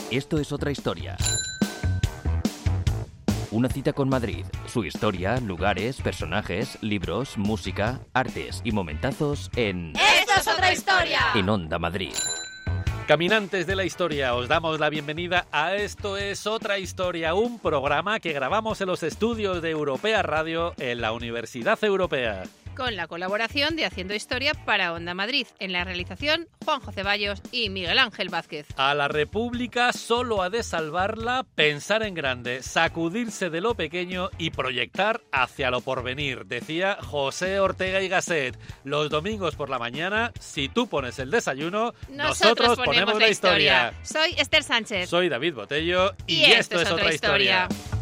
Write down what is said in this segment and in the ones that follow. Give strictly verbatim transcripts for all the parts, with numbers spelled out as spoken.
Esto es otra historia. Una cita con Madrid, su historia, lugares, personajes, libros, música, artes y momentazos en... ¡Esto es otra historia! En Onda Madrid. Caminantes de la historia, os damos la bienvenida a Esto es otra historia, un programa que grabamos en los estudios de Europea Radio en la Universidad Europea. Con la colaboración de Haciendo Historia para Onda Madrid. En la realización, Juanjo Ceballos y Miguel Ángel Vázquez. A la República solo ha de salvarla pensar en grande, sacudirse de lo pequeño y proyectar hacia lo porvenir, decía José Ortega y Gasset. Los domingos por la mañana, si tú pones el desayuno, nosotros, nosotros ponemos, ponemos la historia. historia. Soy Esther Sánchez. Soy David Botello y, y esto, esto es otra historia. historia.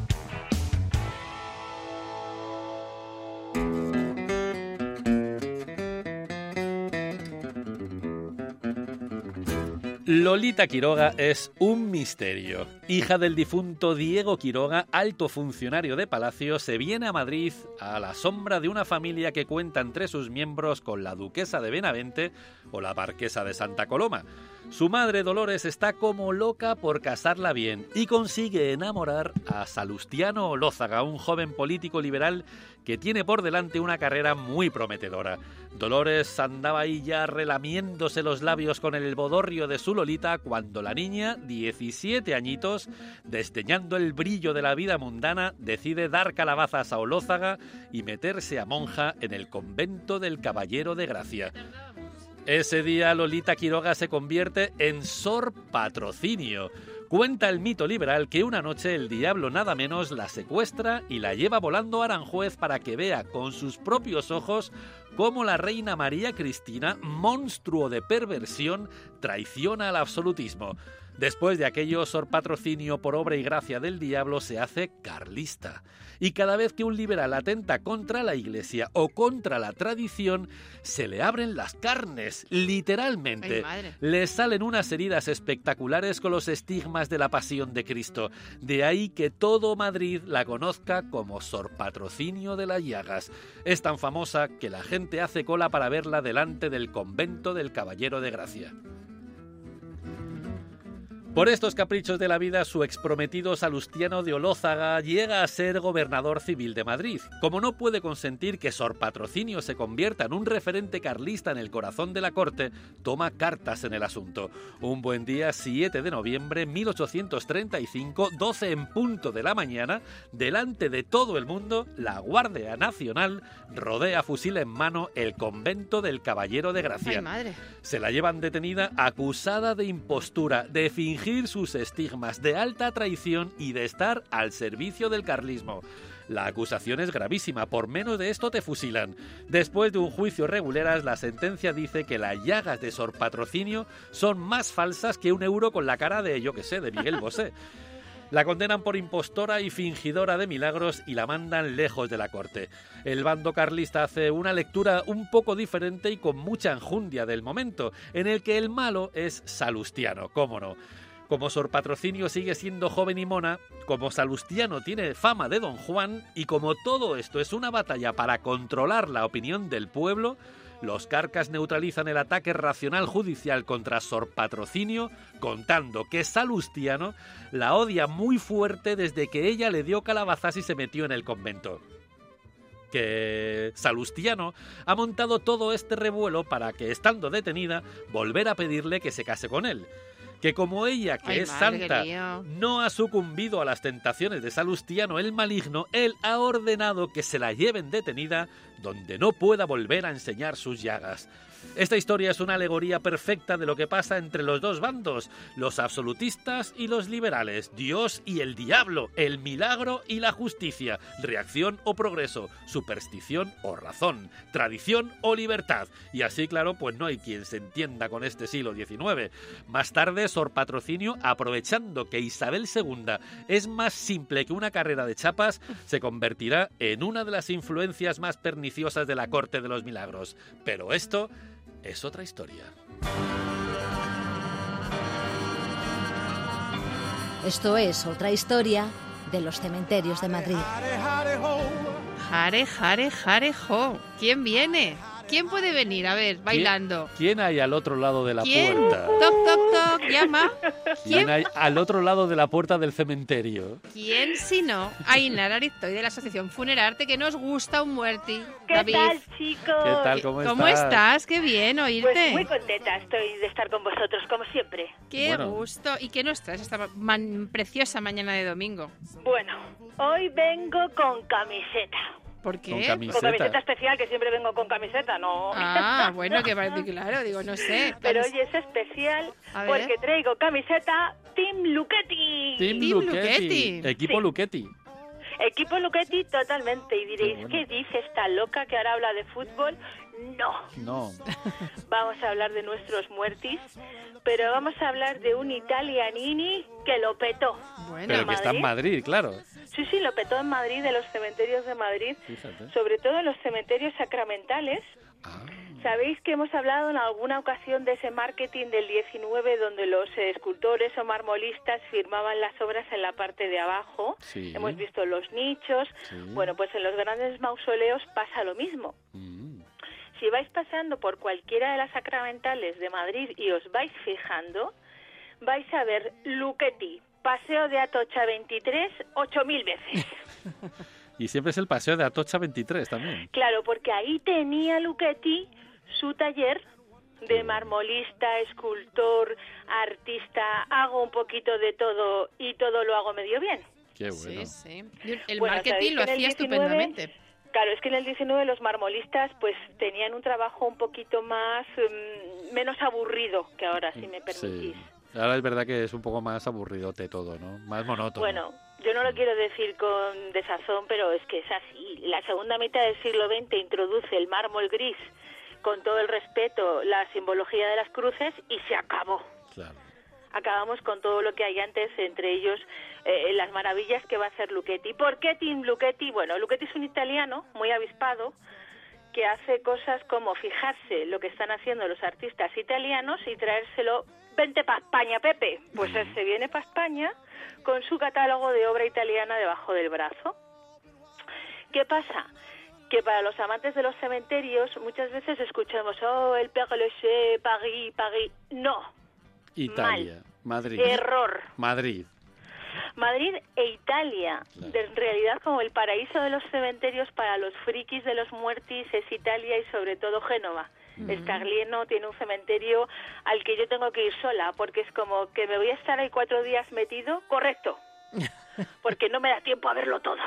Lolita Quiroga es un misterio. Hija del difunto Diego Quiroga, alto funcionario de Palacio, se viene a Madrid a la sombra de una familia que cuenta entre sus miembros con la duquesa de Benavente o la marquesa de Santa Coloma. Su madre, Dolores, está como loca por casarla bien y consigue enamorar a Salustiano Olózaga, un joven político liberal que tiene por delante una carrera muy prometedora. Dolores andaba ahí ya relamiéndose los labios con el bodorrio de su Lolita cuando la niña, diecisiete añitos, desdeñando el brillo de la vida mundana, decide dar calabazas a Olózaga y meterse a monja en el convento del Caballero de Gracia. Ese día Lolita Quiroga se convierte en Sor Patrocinio. Cuenta el mito liberal que una noche el diablo nada menos la secuestra y la lleva volando a Aranjuez para que vea con sus propios ojos cómo la reina María Cristina, monstruo de perversión, traiciona al absolutismo. Después de aquello, Sor Patrocinio, por obra y gracia del diablo, se hace carlista. Y cada vez que un liberal atenta contra la Iglesia o contra la tradición, se le abren las carnes, literalmente. Le salen unas heridas espectaculares con los estigmas de la pasión de Cristo. De ahí que todo Madrid la conozca como Sor Patrocinio de las Llagas. Es tan famosa que la gente hace cola para verla delante del convento del Caballero de Gracia. Por estos caprichos de la vida, su exprometido Salustiano de Olózaga llega a ser gobernador civil de Madrid. Como no puede consentir que Sor Patrocinio se convierta en un referente carlista en el corazón de la corte, toma cartas en el asunto. Un buen día, siete de noviembre de mil ochocientos treinta y cinco, doce en punto de la mañana, delante de todo el mundo, la Guardia Nacional rodea fusil en mano el convento del Caballero de Gracia. ¡Ay, madre! Se la llevan detenida acusada de impostura, de fingir sus estigmas, de alta traición y de estar al servicio del carlismo. La acusación es gravísima, por menos de esto te fusilan. Después de un juicio reguleras, la sentencia dice que las llagas de Sor Patrocinio son más falsas que un euro con la cara de, yo que sé, de Miguel Bosé. La condenan por impostora y fingidora de milagros y la mandan lejos de la corte. El bando carlista hace una lectura un poco diferente y con mucha enjundia del momento, en el que el malo es Salustiano, cómo no. Como Sor Patrocinio sigue siendo joven y mona, como Salustiano tiene fama de Don Juan y como todo esto es una batalla para controlar la opinión del pueblo, los carcas neutralizan el ataque racional judicial contra Sor Patrocinio, contando que Salustiano la odia muy fuerte desde que ella le dio calabazas y se metió en el convento. Que Salustiano ha montado todo este revuelo para que, estando detenida, volver a pedirle que se case con él. Que como ella, que Ay, es madre, santa, no ha sucumbido a las tentaciones de Salustiano el maligno, él ha ordenado que se la lleven detenida donde no pueda volver a enseñar sus llagas. Esta historia es una alegoría perfecta de lo que pasa entre los dos bandos, los absolutistas y los liberales, Dios y el diablo, el milagro y la justicia, reacción o progreso, superstición o razón, tradición o libertad. Y así, claro, pues no hay quien se entienda con este siglo diecinueve. Más tarde, Sor Patrocinio, aprovechando que Isabel segunda es más simple que una carrera de chapas, se convertirá en una de las influencias más perniciosas de la corte de los milagros. Pero esto es otra historia. Esto es otra historia de los cementerios de Madrid. Jare, jare, jare, jo. ¿Quién viene? ¿Quién puede venir? A ver, bailando. ¿Quién, ¿Quién hay al otro lado de la ¿Quién? puerta? Toc, toc, toc, llama. ¿Quién ¿Quién? hay al otro lado de la puerta del cementerio? ¿Quién si no? Ainara Ariztoy de la Asociación Funerarte, que nos gusta un muerti. ¿Qué David. tal, chicos? ¿Qué tal? ¿Cómo, ¿Cómo estás? estás? Qué bien oírte. Pues muy contenta estoy de estar con vosotros, como siempre. Qué Bueno. gusto. ¿Y qué nos traes esta man- preciosa mañana de domingo? Bueno, hoy vengo con camiseta. ¿Por qué? Con Con camiseta. camiseta especial, que siempre vengo con camiseta, ¿no? Ah, bueno, que parece claro, digo, no sé. Pero Camis- hoy es especial A ver. porque traigo camiseta Team Luchetti. Team Team Luchetti. Luchetti. Equipo Sí. Luchetti. Equipo Luchetti totalmente. Y diréis, Qué bueno. ¿qué dice esta loca que ahora habla de fútbol? No. No. Vamos a hablar de nuestros muertis, pero vamos a hablar de un italianini que lo petó. Bueno, Pero que está en Madrid, claro. Sí, sí, lo petó en Madrid, en los cementerios de Madrid, Fíjate. sobre todo en los cementerios sacramentales. Ah, Sabéis que hemos hablado en alguna ocasión de ese marketing del diecinueve donde los eh, escultores o marmolistas firmaban las obras en la parte de abajo. sí. Hemos visto los nichos. Sí. Bueno, pues en los grandes mausoleos pasa lo mismo. Mm. Si vais pasando por cualquiera de las sacramentales de Madrid y os vais fijando, vais a ver Luchetti, Paseo de Atocha veintitrés, ocho mil veces. Y siempre es el paseo de Atocha veintitrés también. Claro, porque ahí tenía Luchetti su taller de marmolista, escultor, artista, hago un poquito de todo y todo lo hago medio bien. Qué bueno. sí, sí. Y El Bueno, marketing ¿sabéis lo que en el hacía diecinueve estupendamente. Claro, es que en el diecinueve los marmolistas pues tenían un trabajo un poquito más, um, menos aburrido que ahora, si me permitís. Sí. Ahora es verdad que es un poco más aburridote todo, ¿no? Más monótono. Bueno, yo no lo quiero decir con desazón, pero es que es así. La segunda mitad del siglo veinte introduce el mármol gris con todo el respeto, la simbología de las cruces y se acabó. Claro. Acabamos con todo lo que hay antes, entre ellos eh, las maravillas que va a hacer Luchetti. ¿Por qué Team Luchetti? Bueno, Luchetti es un italiano muy avispado que hace cosas como fijarse lo que están haciendo los artistas italianos y traérselo. Vente para España, Pepe. Pues él se viene para España con su catálogo de obra italiana debajo del brazo. ¿Qué pasa? Que para los amantes de los cementerios muchas veces escuchamos, oh, el Père Lachaise, París, París. No, Italia, Madrid. error. Madrid. Madrid e Italia, Claro. de- en realidad como el paraíso de los cementerios para los frikis de los muertis es Italia y sobre todo Génova. Staglieno tiene un cementerio al que yo tengo que ir sola porque es como que me voy a estar ahí cuatro días metido, correcto, porque no me da tiempo a verlo todo.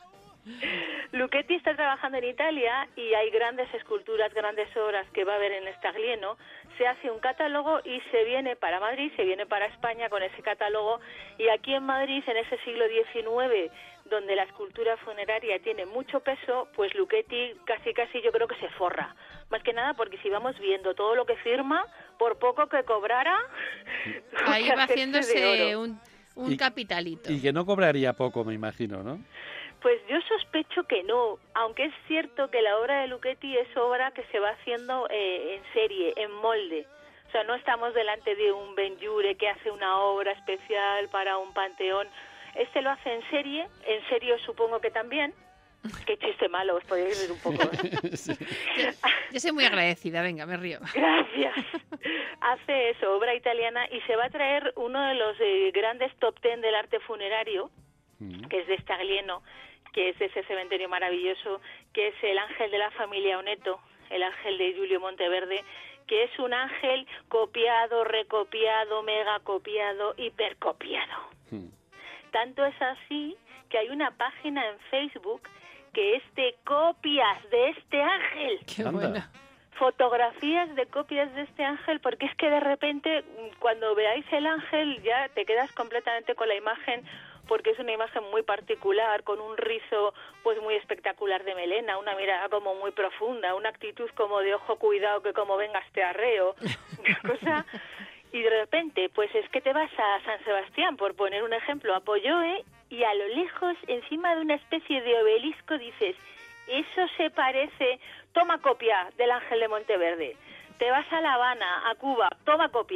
Luchetti está trabajando en Italia y hay grandes esculturas, grandes obras que va a haber en Staglieno. Se hace un catálogo y se viene para Madrid, se viene para España con ese catálogo. Y aquí en Madrid, en ese siglo diecinueve, donde la escultura funeraria tiene mucho peso, pues Luchetti casi casi yo creo que se forra. Más que nada porque si vamos viendo todo lo que firma, por poco que cobrara, Ahí tuvo que va hacerse de haciéndose oro. un, un Y- capitalito. Y que no cobraría poco, me imagino, ¿no? Pues yo sospecho que no, aunque es cierto que la obra de Luchetti es obra que se va haciendo eh, en serie, en molde. O sea, no estamos delante de un Benjure que hace una obra especial para un panteón. Este lo hace en serie, en serio supongo que también. Qué chiste malo, os podéis reír un poco. ¿eh? Sí. Yo soy muy agradecida, venga, me río. Gracias. Hace eso, obra italiana, y se va a traer uno de los eh, grandes top ten del arte funerario, Mm. que es de Staglieno, que es ese cementerio maravilloso, que es el ángel de la familia Oneto, el ángel de Giulio Monteverde, que es un ángel copiado, recopiado, mega copiado, hipercopiado. Mm. Tanto es así que hay una página en Facebook que es de copias de este ángel. Qué Anda. bueno. Fotografías de copias de este ángel, porque es que de repente cuando veáis el ángel ya te quedas completamente con la imagen, porque es una imagen muy particular, con un rizo pues muy espectacular de melena, una mirada como muy profunda, una actitud como de ojo cuidado que como vengas te arreo, una cosa. Y de repente pues es que te vas a San Sebastián, por poner un ejemplo, a Polloe, y a lo lejos, encima de una especie de obelisco, dices, eso se parece, toma copia del ángel de Monteverde. Te vas a La Habana, a Cuba, toma copia.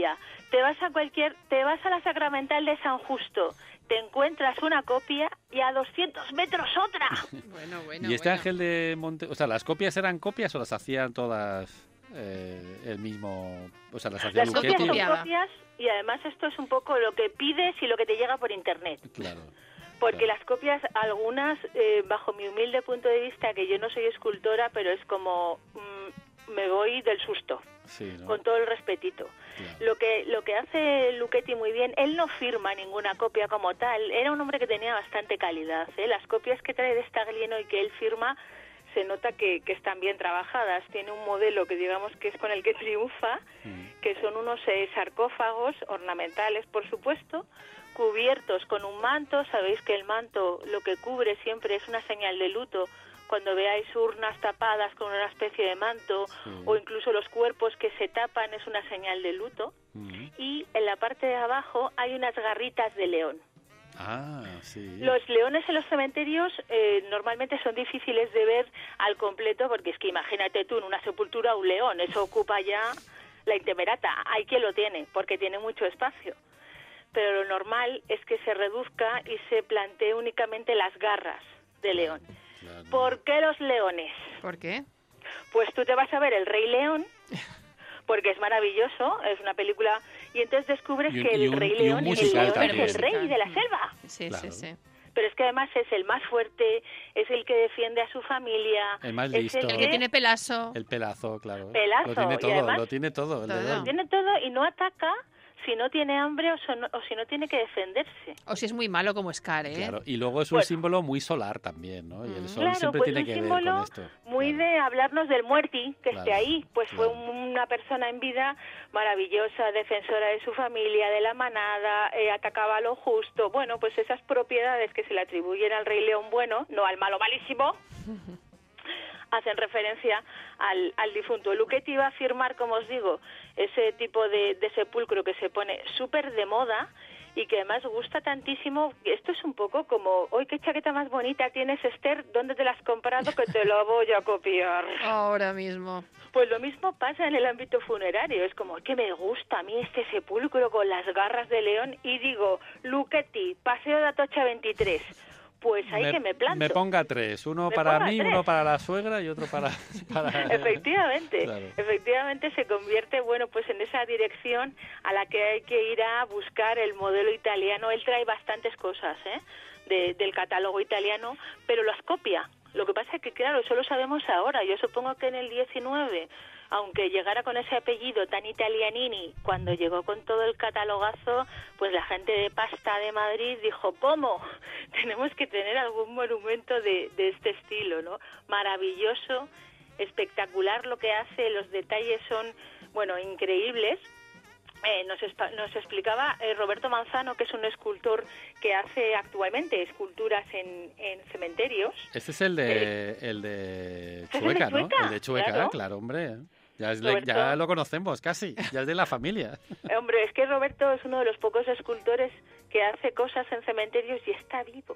Te vas a cualquier, te vas a la Sacramental de San Justo, te encuentras una copia y a doscientos metros otra. Bueno, bueno, ¿Y este bueno. Ángel de Monte... O sea, ¿las copias eran copias o las hacían todas eh, el mismo... O sea, las hacía Las copias Luchetti? son Copiaba. copias y además esto es un poco lo que pides y lo que te llega por internet. Claro. Porque claro. las copias, algunas, eh, bajo mi humilde punto de vista, que yo no soy escultora, pero es como mm, me voy del susto, Sí, ¿no? con todo el respetito. Claro. Lo que lo que hace Luchetti muy bien, él no firma ninguna copia como tal, era un hombre que tenía bastante calidad, ¿eh? Las copias que trae de Staglieno y que él firma se nota que, que están bien trabajadas, tiene un modelo que digamos que es con el que triunfa, Mm. que son unos eh, sarcófagos ornamentales, por supuesto, cubiertos con un manto. Sabéis que el manto lo que cubre siempre es una señal de luto. Cuando veáis urnas tapadas con una especie de manto, Sí. o incluso los cuerpos que se tapan, es una señal de luto. Mm. Y en la parte de abajo hay unas garritas de león. Ah, sí. Los leones en los cementerios eh, normalmente son difíciles de ver al completo, porque es que imagínate tú en una sepultura un león, eso ocupa ya la intemerata. Hay quien lo tiene, porque tiene mucho espacio. Pero lo normal es que se reduzca y se plantee únicamente las garras de león. Claro. ¿Por qué los leones? ¿Por qué? Pues tú te vas a ver El Rey León, porque es maravilloso, es una película, y entonces descubres Y un- que y el un- Rey y un León, el musical león también. es el rey Musical. de la selva. Sí, Claro. sí, sí. Pero es que además es el más fuerte, es el que defiende a su familia. El más es listo. el El que tiene pelazo. El pelazo, claro. Pelazo, Lo tiene y todo, además- lo tiene todo. El Todo. león. Tiene todo y no ataca si no tiene hambre o, so- o si no tiene que defenderse. O si es muy malo como Scar, ¿eh? Claro, y luego es un Bueno. símbolo muy solar también, ¿no? Y el Mm. sol Claro, siempre pues tiene un que ver símbolo con esto. muy Claro. de hablarnos del muerti, que Claro, esté ahí. Pues claro. fue un- una persona en vida maravillosa, defensora de su familia, de la manada, eh, atacaba a lo justo. Bueno, pues esas propiedades que se le atribuyen al Rey León bueno, no al malo malísimo, hacen referencia al, al difunto. Luchetti iba a firmar, como os digo, ese tipo de, de sepulcro que se pone súper de moda y que además gusta tantísimo. Esto es un poco como, hoy qué chaqueta más bonita tienes, Esther, ¿dónde te la has comprado que te la voy a copiar? Ahora mismo. Pues lo mismo pasa en el ámbito funerario, es como que me gusta a mí este sepulcro con las garras de león y digo, Luchetti, Paseo de Atocha veintitrés. Pues ahí que me planto. Me ponga tres, uno Me para ponga mí, tres. uno para la suegra y otro para... para... Efectivamente, Claro. efectivamente se convierte, bueno, pues en esa dirección a la que hay que ir a buscar el modelo italiano. Él trae bastantes cosas, ¿eh? de, del catálogo italiano, pero las copia. Lo que pasa es que, claro, eso lo sabemos ahora. Yo supongo que en el diecinueve, aunque llegara con ese apellido tan italianini, cuando llegó con todo el catalogazo, pues la gente de Pasta de Madrid dijo, ¿cómo? Tenemos que tener algún monumento de, de este estilo, ¿no? Maravilloso, espectacular lo que hace, los detalles son, bueno, increíbles. Eh, nos, espa- nos explicaba eh, Roberto Manzano, que es un escultor que hace actualmente esculturas en, en cementerios. Este es el de, el de ¿Es el de Chueca, ¿no? Chueca? El de Chueca, claro, Claro. hombre. Ya, es le- Roberto. ya lo conocemos casi, ya es de la familia. Eh, Hombre, es que Roberto es uno de los pocos escultores que hace cosas en cementerios y está vivo.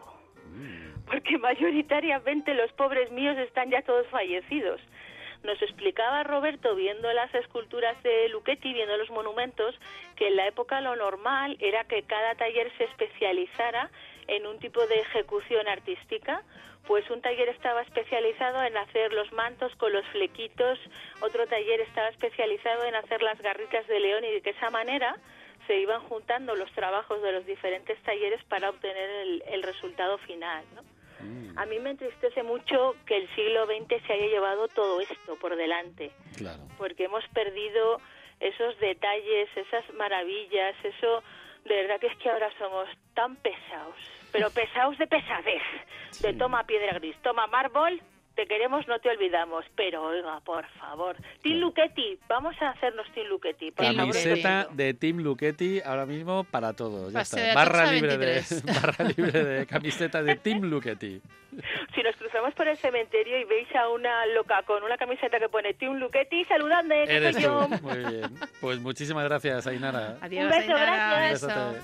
Porque mayoritariamente los pobres míos están ya todos fallecidos. Nos explicaba Roberto, viendo las esculturas de Luchetti, viendo los monumentos, que en la época lo normal era que cada taller se especializara en un tipo de ejecución artística. Pues un taller estaba especializado en hacer los mantos con los flequitos, otro taller estaba especializado en hacer las garritas de león, y de esa manera se iban juntando los trabajos de los diferentes talleres para obtener el, el resultado final, ¿no? A mí me entristece mucho que el siglo veinte se haya llevado todo esto por delante, Claro. porque hemos perdido esos detalles, esas maravillas, eso, de verdad que es que ahora somos tan pesados, pero pesados de pesadez, de Sí. toma piedra gris, toma mármol, te queremos, no te olvidamos, pero oiga, por favor, Team Claro. Luchetti, vamos a hacernos Team Luchetti, por Team favor, Camiseta eso. de Team Luchetti ahora mismo para todos. Ya Paseo está. de Barra Atocha libre de, veintitrés. barra libre de camiseta de Team Luchetti. Si nos cruzamos por el cementerio y veis a una loca con una camiseta que pone Team Luchetti, saludadme, que Eres soy tú. yo. Muy bien. Pues muchísimas gracias, Ainara. Adiós, Un beso, Ainara, gracias. un beso. Besote.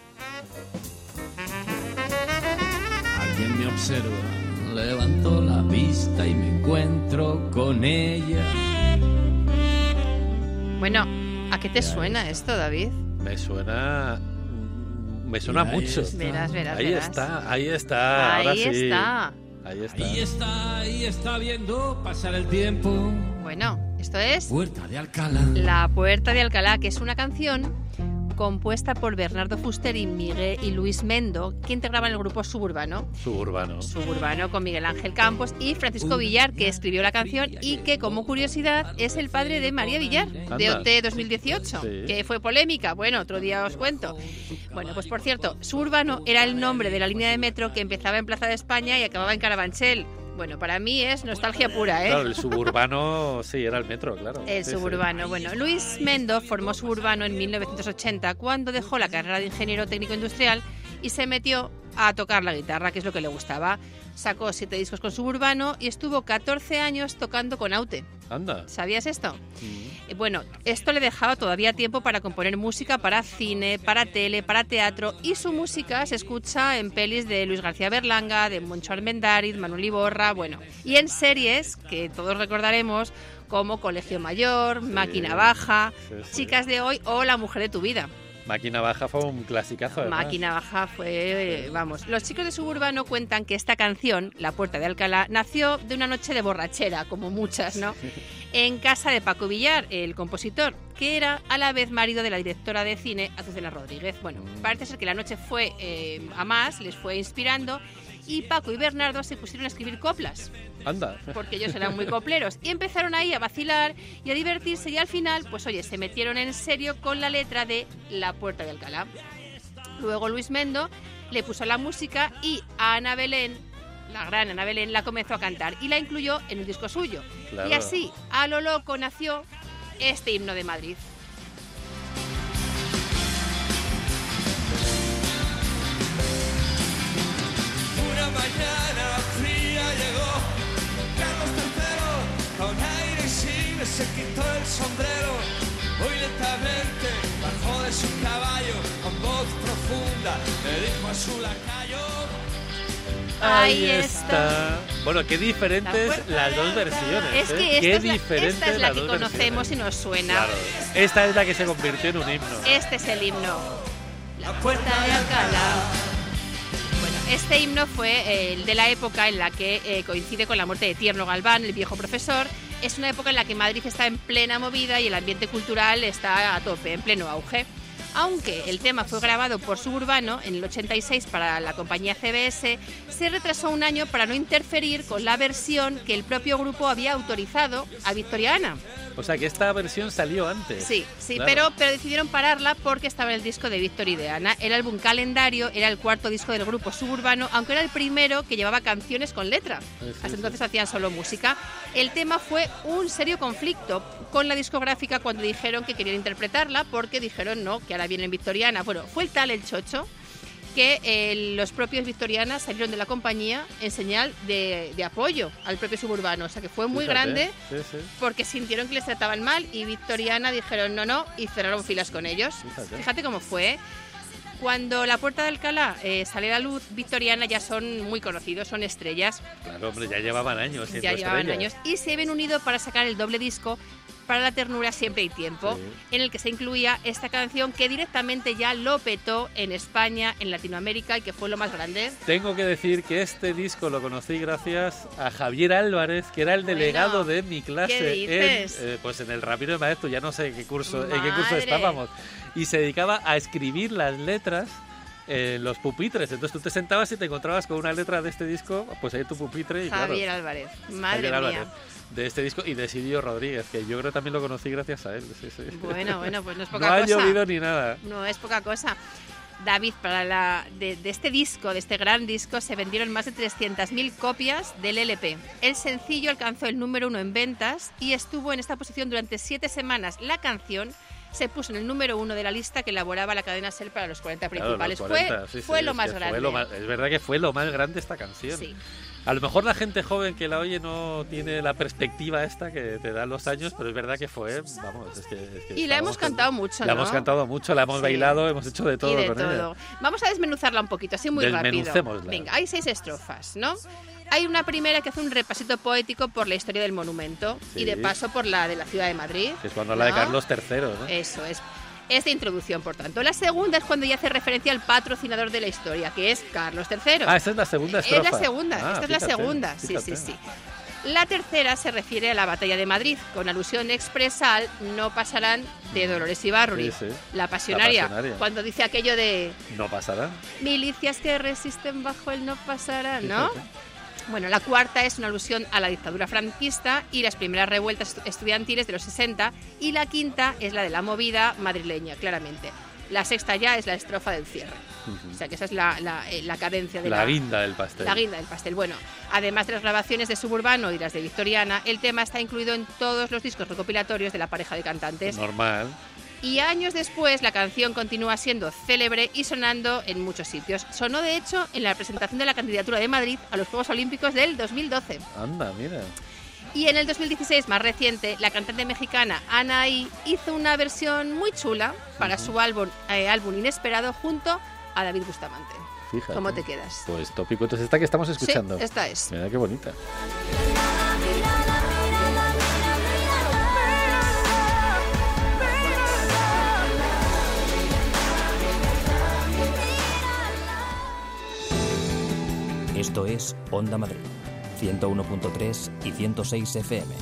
Alguien me observa, levanto la vista y me encuentro con ella. Bueno, ¿a qué te suena esto, David? Me suena... Me suena Ahí mucho. está. Verás, verás, Ahí verás. está, ahí está. Ahí Ahora sí. está. Ahí está. Ahí está, ahí está viendo pasar el tiempo. Bueno, esto es Puerta de Alcalá. La Puerta de Alcalá, que es una canción compuesta por Bernardo Fuster y Miguel y Luis Mendo, que integraban el grupo Suburbano. Suburbano. Suburbano con Miguel Ángel Campos y Francisco Villar, que escribió la canción y que, como curiosidad, es el padre de María Villar, de Anda. O T dos mil dieciocho, Sí. que fue polémica. Bueno, otro día os cuento. Bueno, pues por cierto, Suburbano era el nombre de la línea de metro que empezaba en Plaza de España y acababa en Carabanchel. Bueno, para mí es nostalgia pura, ¿eh? Claro, el suburbano, sí, era el metro, claro. El Sí, Suburbano. Bueno, Luis Mendo formó Suburbano en mil novecientos ochenta cuando dejó la carrera de ingeniero técnico industrial y se metió a tocar la guitarra, que es lo que le gustaba. Sacó siete discos con Suburbano y estuvo catorce años tocando con Aute. sí. Anda. ¿Sabías esto? Mm. Eh, Bueno, esto le dejaba todavía tiempo para componer música para cine, para tele, para teatro, y su música se escucha en pelis de Luis García Berlanga, de Moncho Armendáriz, Manuel Iborra, bueno, y en series que todos recordaremos como Colegio Mayor, Máquina Baja, sí, sí. Chicas de Hoy o La Mujer de tu Vida. Máquina Baja fue un clasicazo, además. Máquina Baja fue, eh, vamos, los chicos de Suburbano cuentan que esta canción, La Puerta de Alcalá, nació de una noche de borrachera, como muchas, ¿no? En casa de Paco Villar, el compositor, que era a la vez marido de la directora de cine Azucena Rodríguez. Bueno, parece ser que la noche fue eh, a más, les fue inspirando, y Paco y Bernardo se pusieron a escribir coplas, Anda. porque ellos eran muy copleros, y empezaron ahí a vacilar y a divertirse, y al final, pues oye, se metieron en serio con la letra de La Puerta de Alcalá. Luego Luis Mendo le puso la música y a Ana Belén, la gran Ana Belén, la comenzó a cantar y la incluyó en un disco suyo. Claro. Y así, a lo loco, nació este himno de Madrid. Una mañana fría llegó Carlos tercero, con aire insigne se quitó el sombrero. Muy lentamente bajó de su caballo, con voz profunda le dijo a su lacayo: Ahí está. Bueno, qué diferentes La puerta las dos de versiones. Es ¿eh? que qué esta es la, diferentes esta es la las que dos conocemos versiones. y nos suena. Claro. Esta es la que se convirtió en un himno. Este es el himno. La Puerta de Alcalá. Bueno, este himno fue eh, el de la época en la que eh, coincide con la muerte de Tierno Galván, el viejo profesor. Es una época en la que Madrid está en plena movida y el ambiente cultural está a tope, en pleno auge. Aunque el tema fue grabado por Suburbano en el ochenta y seis para la compañía C B S, se retrasó un año para no interferir con la versión que el propio grupo había autorizado a Victoriana. O sea, que esta versión salió antes. Sí, sí, Claro. pero, pero decidieron pararla porque estaba en el disco de Víctor y de Ana. El álbum Calendario era el cuarto disco del grupo Suburbano, aunque era el primero que llevaba canciones con letra. Sí, sí, Hasta sí. entonces hacían solo música. El tema fue un serio conflicto con la discográfica cuando dijeron que querían interpretarla, porque dijeron no, que ahora viene en Victoriana. Bueno, fue el tal el chocho que eh, los propios Victorianas salieron de la compañía en señal de, de apoyo al propio Suburbano. O sea que fue muy Fíjate. grande Sí, sí. porque sintieron que les trataban mal y Victoriana dijeron no, no y cerraron filas con ellos. Fíjate. Fíjate cómo fue. ¿eh? Cuando La Puerta de Alcalá eh, sale a la luz, Victoriana ya son muy conocidos, son estrellas, Claro, hombre, ya llevaban años siendo ya llevaban estrellas. años y se habían unido para sacar el doble disco Para la ternura siempre hay tiempo, Sí. en el que se incluía esta canción que directamente ya lo petó en España, en Latinoamérica y que fue lo más grande. Tengo que decir que este disco lo conocí gracias a Javier Álvarez, que era el Bueno, delegado de mi clase ¿qué dices? en, eh, pues en el Rápido de Maestro, ya no sé qué curso, en qué curso Madre. estábamos, y se dedicaba a escribir las letras en los pupitres. Entonces tú te sentabas y te encontrabas con una letra de este disco, pues ahí tu pupitre y Javier claro, Álvarez, madre Javier mía. Álvarez, de este disco, y de Sirio Rodríguez, que yo creo que también lo conocí gracias a él. Sí, sí. Bueno, bueno, pues no es poca no ha cosa. llovido ni nada. No es poca cosa. David, para la, de, de este disco, de este gran disco, se vendieron más de trescientas mil copias del L P. El sencillo alcanzó el número uno en ventas y estuvo en esta posición durante siete semanas. La canción se puso en el número uno de la lista que elaboraba la cadena SER para los cuarenta Claro, principales. los cuarenta, fue sí, fue sí, lo es más que fue grande. lo más- es verdad que fue lo más grande esta canción. Sí. A lo mejor la gente joven que la oye no tiene la perspectiva esta que te dan los años, pero es verdad que fue, vamos, es que... es que Y la hemos estábamos cantado con- mucho, La ¿no? hemos cantado mucho, la hemos Sí. bailado, hemos hecho de todo y de con todo. ella. Vamos a desmenuzarla un poquito, así muy rápido. Desmenucémosla. Venga, hay seis estrofas, ¿no? Hay una primera que hace un repasito poético por la historia del monumento Sí. y de paso por la de la ciudad de Madrid. Que es cuando habla de ¿no? Carlos tercero, ¿no? Eso es. Es de introducción, por tanto. La segunda es cuando ya hace referencia al patrocinador de la historia, que es Carlos tercero. Ah, esa es la segunda estrofa. Es la segunda, ah, esta fíjate, es la segunda, fíjate. sí, sí, sí. La tercera se refiere a la batalla de Madrid, con alusión expresa al no pasarán de Dolores Ibarruri. Sí, sí. La pasionaria, La pasionaria. cuando dice aquello de No pasará. milicias que resisten bajo el no pasarán, ¿no? Fíjate. Bueno, la cuarta es una alusión a la dictadura franquista y las primeras revueltas estudiantiles de los sesenta, y la quinta es la de la movida madrileña, claramente. La sexta ya es la estrofa del cierre. Uh-huh. O sea que esa es la, la, eh, la cadencia de La la, guinda del pastel. la guinda del pastel. Bueno, además de las grabaciones de Suburbano y las de Victoriana, el tema está incluido en todos los discos recopilatorios de la pareja de cantantes. Normal. Y años después la canción continúa siendo célebre y sonando en muchos sitios. Sonó de hecho en la presentación de la candidatura de Madrid a los Juegos Olímpicos del dos mil doce. Anda, mira. Y en el dos mil dieciséis, más reciente, la cantante mexicana Anaí hizo una versión muy chula para uh-huh. su álbum, eh, álbum Inesperado junto a David Bustamante. Fíjate. ¿Cómo te quedas? Pues tópico. Entonces esta que estamos escuchando. Sí, esta es. Mira qué bonita. Esto es Onda Madrid, ciento uno punto tres y ciento seis F M.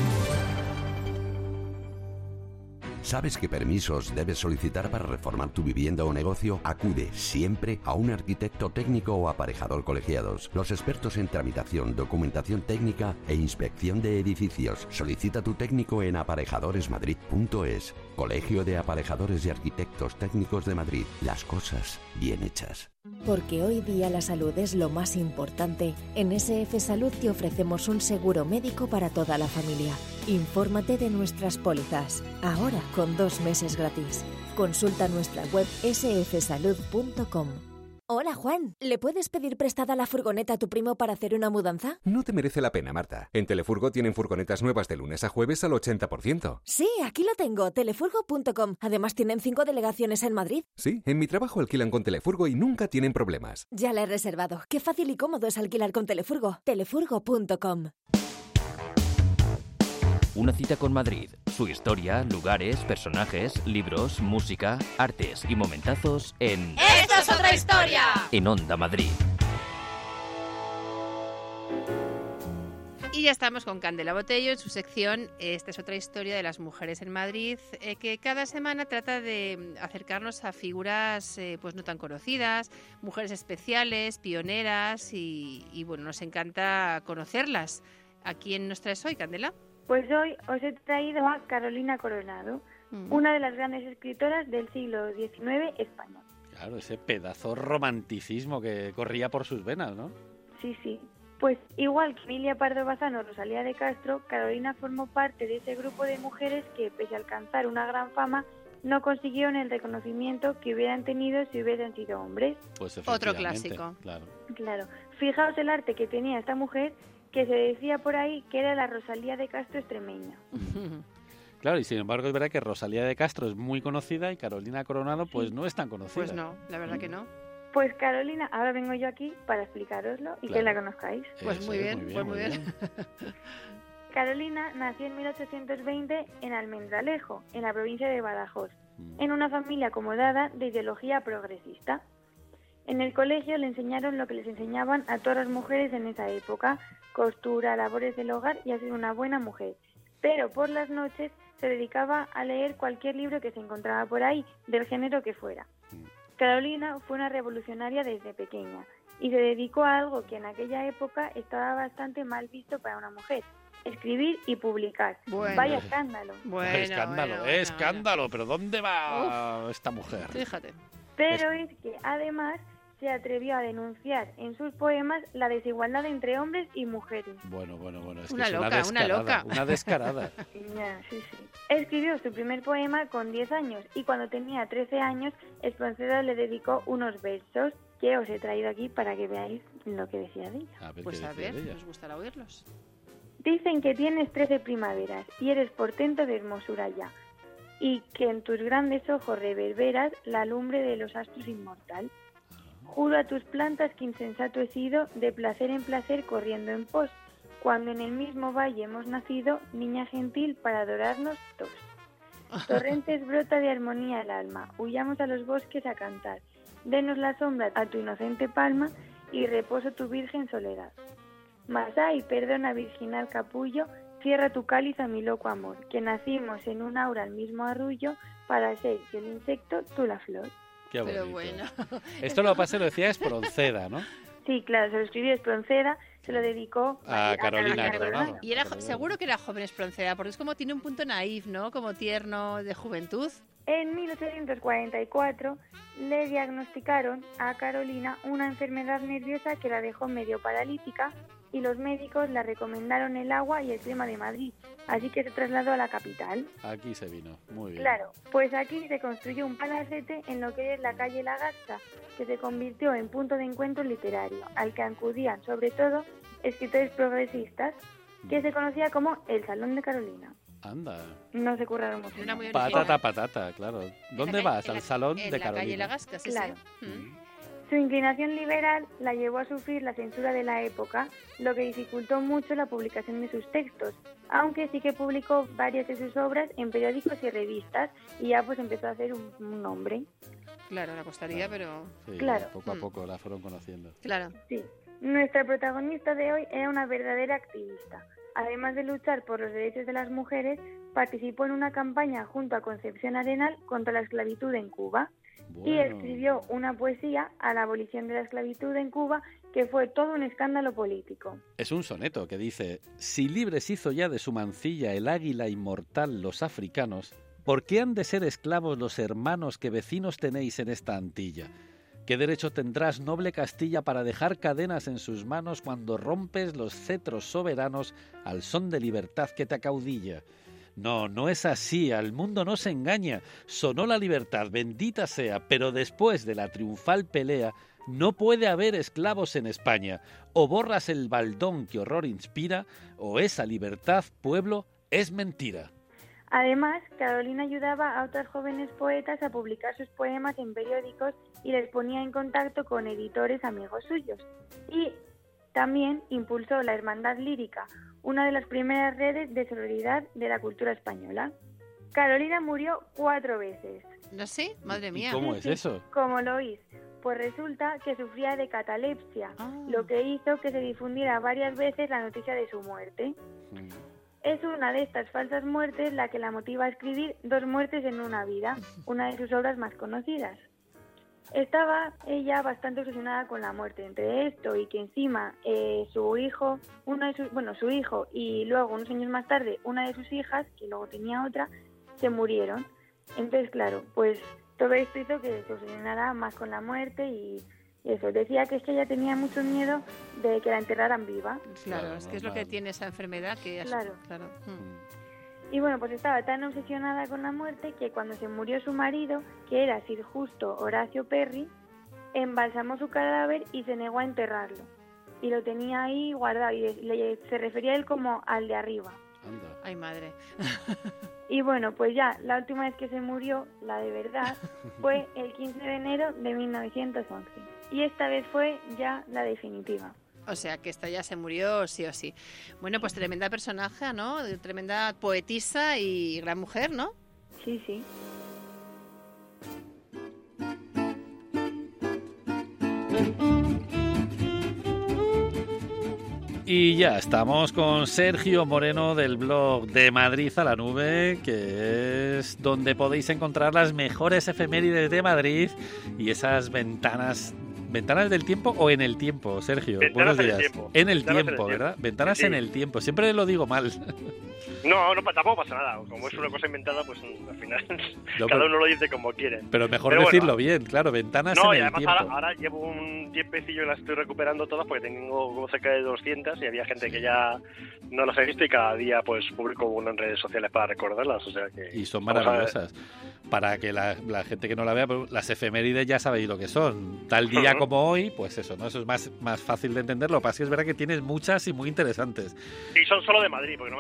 ¿Sabes qué permisos debes solicitar para reformar tu vivienda o negocio? Acude siempre a un arquitecto técnico o aparejador colegiados. Los expertos en tramitación, documentación técnica e inspección de edificios. Solicita tu técnico en aparejadores madrid punto es. Colegio de Aparejadores y Arquitectos Técnicos de Madrid. Las cosas bien hechas. Porque hoy día la salud es lo más importante, en S F Salud te ofrecemos un seguro médico para toda la familia. Infórmate de nuestras pólizas, ahora con dos meses gratis. Consulta nuestra web ese efe salud punto com. Hola, Juan. ¿Le puedes pedir prestada la furgoneta a tu primo para hacer una mudanza? No te merece la pena, Marta. En Telefurgo tienen furgonetas nuevas de lunes a jueves al ochenta por ciento. Sí, aquí lo tengo, telefurgo punto com. Además tienen cinco delegaciones en Madrid. Sí, en mi trabajo alquilan con Telefurgo y nunca tienen problemas. Ya la he reservado. Qué fácil y cómodo es alquilar con Telefurgo. telefurgo punto com. Una cita con Madrid, su historia, lugares, personajes, libros, música, artes y momentazos en... ¡Esto es otra historia! En Onda Madrid. Y ya estamos con Candela Botello en su sección Esta es otra historia de las mujeres en Madrid, eh, que cada semana trata de acercarnos a figuras eh, pues no tan conocidas, mujeres especiales, pioneras y, y bueno, nos encanta conocerlas. ¿A quién nos traes hoy, Candela? Pues hoy os he traído a Carolina Coronado, mm. una de las grandes escritoras del siglo diecinueve español. Claro, ese pedazo romanticismo que corría por sus venas, ¿no? Sí, sí. Pues igual que Emilia Pardo Bazán o Rosalía de Castro, Carolina formó parte de ese grupo de mujeres que, pese a alcanzar una gran fama, no consiguieron el reconocimiento que hubieran tenido si hubiesen sido hombres. Pues otro clásico. Claro. Claro. Fijaos el arte que tenía esta mujer, que se decía por ahí que era la Rosalía de Castro extremeña. Claro, y sin embargo es verdad que Rosalía de Castro es muy conocida y Carolina Coronado pues sí. no es tan conocida. Pues no, la verdad que no. Pues Carolina, ahora vengo yo aquí para explicároslo y claro. que la conozcáis. Pues muy bien, muy bien, pues muy bien. bien. Carolina nació en mil ochocientos veinte en Almendralejo, en la provincia de Badajoz, mm. en una familia acomodada de ideología progresista. En el colegio le enseñaron lo que les enseñaban a todas las mujeres en esa época, costura, labores del hogar y a ser una buena mujer. Pero por las noches se dedicaba a leer cualquier libro que se encontraba por ahí, del género que fuera. Carolina fue una revolucionaria desde pequeña y se dedicó a algo que en aquella época estaba bastante mal visto para una mujer: escribir y publicar. Bueno. Vaya escándalo. Bueno, escándalo, bueno, bueno, escándalo, bueno. pero ¿dónde va Uf. esta mujer? Fíjate. Pero es que además se atrevió a denunciar en sus poemas la desigualdad entre hombres y mujeres. Bueno, bueno, bueno, es que una es loca, una descarada, una loca. Una descarada. Ya, sí, sí. Escribió su primer poema con diez años y cuando tenía trece años, Espronceda le dedicó unos versos que os he traído aquí para que veáis lo que decía de ella. A ver, pues ¿qué a ver, de ella? nos gustará oírlos. Dicen que tienes trece primaveras y eres portento de hermosura ya, y que en tus grandes ojos reverberas la lumbre de los astros inmortal. Juro a tus plantas que insensato he sido, de placer en placer corriendo en pos, cuando en el mismo valle hemos nacido, niña gentil para adorarnos dos. Torrentes brota de armonía el alma, huyamos a los bosques a cantar. Denos la sombra a tu inocente palma y reposo tu virgen soledad. Mas ay, perdona virginal capullo, cierra tu cáliz a mi loco amor, que nacimos en un aura al mismo arrullo para ser que el insecto tú la flor. Qué bonito. Pero bueno. Esto lo pasa, lo decía Espronceda, ¿no? Sí, claro, se lo escribió Espronceda, se lo dedicó a, a Carolina Coronado. Y era seguro que era joven Espronceda, porque es como tiene un punto naif, ¿no? Como tierno, de juventud. En mil ochocientos cuarenta y cuatro le diagnosticaron a Carolina una enfermedad nerviosa que la dejó medio paralítica y los médicos le recomendaron el agua y el clima de Madrid, así que se trasladó a la capital. Aquí se vino, muy bien. Claro, pues aquí se construyó un palacete en lo que es la calle La Garza, que se convirtió en punto de encuentro literario, al que acudían sobre todo escritores progresistas, que se conocía como el Salón de Carolina. Anda. No se curraron mucho. Una muy Patata, patata, claro. ¿Dónde vas? En Al la, Salón en de la Carolina. Calle La Gasca, sí, claro. sí. Mm. Su inclinación liberal la llevó a sufrir la censura de la época, lo que dificultó mucho la publicación de sus textos, aunque sí que publicó varias de sus obras en periódicos y revistas y ya pues empezó a hacer un, un nombre. Claro, la costaría, pero... Sí, claro. Poco a Mm. poco la fueron conociendo. Claro. Sí. Nuestra protagonista de hoy era una verdadera activista. Además de luchar por los derechos de las mujeres, participó en una campaña junto a Concepción Arenal contra la esclavitud en Cuba. Bueno. Y escribió una poesía a la abolición de la esclavitud en Cuba que fue todo un escándalo político. Es un soneto que dice: si libres hizo ya de su mancilla el águila inmortal los africanos, ¿por qué han de ser esclavos los hermanos que vecinos tenéis en esta Antilla? ¿Qué derecho tendrás, noble Castilla, para dejar cadenas en sus manos cuando rompes los cetros soberanos al son de libertad que te acaudilla? No, no es así, al mundo no se engaña. Sonó la libertad, bendita sea, pero después de la triunfal pelea no puede haber esclavos en España. O borras el baldón que horror inspira, o esa libertad, pueblo, es mentira. Además, Carolina ayudaba a otras jóvenes poetas a publicar sus poemas en periódicos y les ponía en contacto con editores amigos suyos. Y también impulsó la Hermandad Lírica, una de las primeras redes de solidaridad de la cultura española. Carolina murió cuatro veces. ¿No sé? Madre mía. ¿Y cómo es eso? Como lo oís, pues resulta que sufría de catalepsia, Ah. lo que hizo que se difundiera varias veces la noticia de su muerte. Mm. Es una de estas falsas muertes la que la motiva a escribir Dos muertes en una vida, una de sus obras más conocidas. Estaba ella bastante obsesionada con la muerte, entre esto y que encima eh, su hijo, uno de sus, bueno, su hijo y luego unos años más tarde una de sus hijas, que luego tenía otra, se murieron. Entonces, claro, pues todo esto hizo que se obsesionara más con la muerte y eso. Decía que es que ella tenía mucho miedo de que la enterraran viva. Claro, Claro, es que es lo normal. que tiene esa enfermedad que... es- Claro. claro. Mm. Y bueno, pues estaba tan obsesionada con la muerte que cuando se murió su marido, que era Sir Justo Horacio Perry, embalsamó su cadáver y se negó a enterrarlo. Y lo tenía ahí guardado y le- se refería a él como al de arriba. Anda. Ay, madre. Y bueno, pues ya, la última vez que se murió, la de verdad, fue el quince de enero de mil novecientos once. Y esta vez fue ya la definitiva. O sea, que esta ya se murió sí o sí. Bueno, pues tremenda personaje, ¿no? Tremenda poetisa y gran mujer, ¿no? Sí, sí. Y ya estamos con Sergio Moreno del blog De Madrid a la Nube, que es donde podéis encontrar las mejores efemérides de Madrid y esas ventanas. ¿Ventanas del tiempo o en el tiempo, Sergio? Ventanas Buenos en el días. tiempo. En el Ventanas en el tiempo, tiempo. ¿verdad? Ventanas Sí. en el tiempo. Siempre lo digo mal. No, no, tampoco pasa nada. Como es una cosa inventada, pues al final No, cada pero- uno lo dice como quiere. Pero mejor Pero bueno, decirlo bien, claro. Ventanas No, en y el además tiempo. ahora, ahora llevo un tiempecillo y las estoy recuperando todas porque tengo como cerca de doscientas y había gente que ya no las ha visto y cada día pues publico una en redes sociales para recordarlas. O sea que Y son vamos a ver. maravillosas. Para que la, la gente que no la vea, pues, las efemérides ya sabéis lo que son. Tal día Ujú. como hoy, pues eso, ¿no? Eso es más, más fácil de entender. Lo que pasa es que es verdad que tienes muchas y muy interesantes. Y son solo de Madrid, porque normalmente las efemérides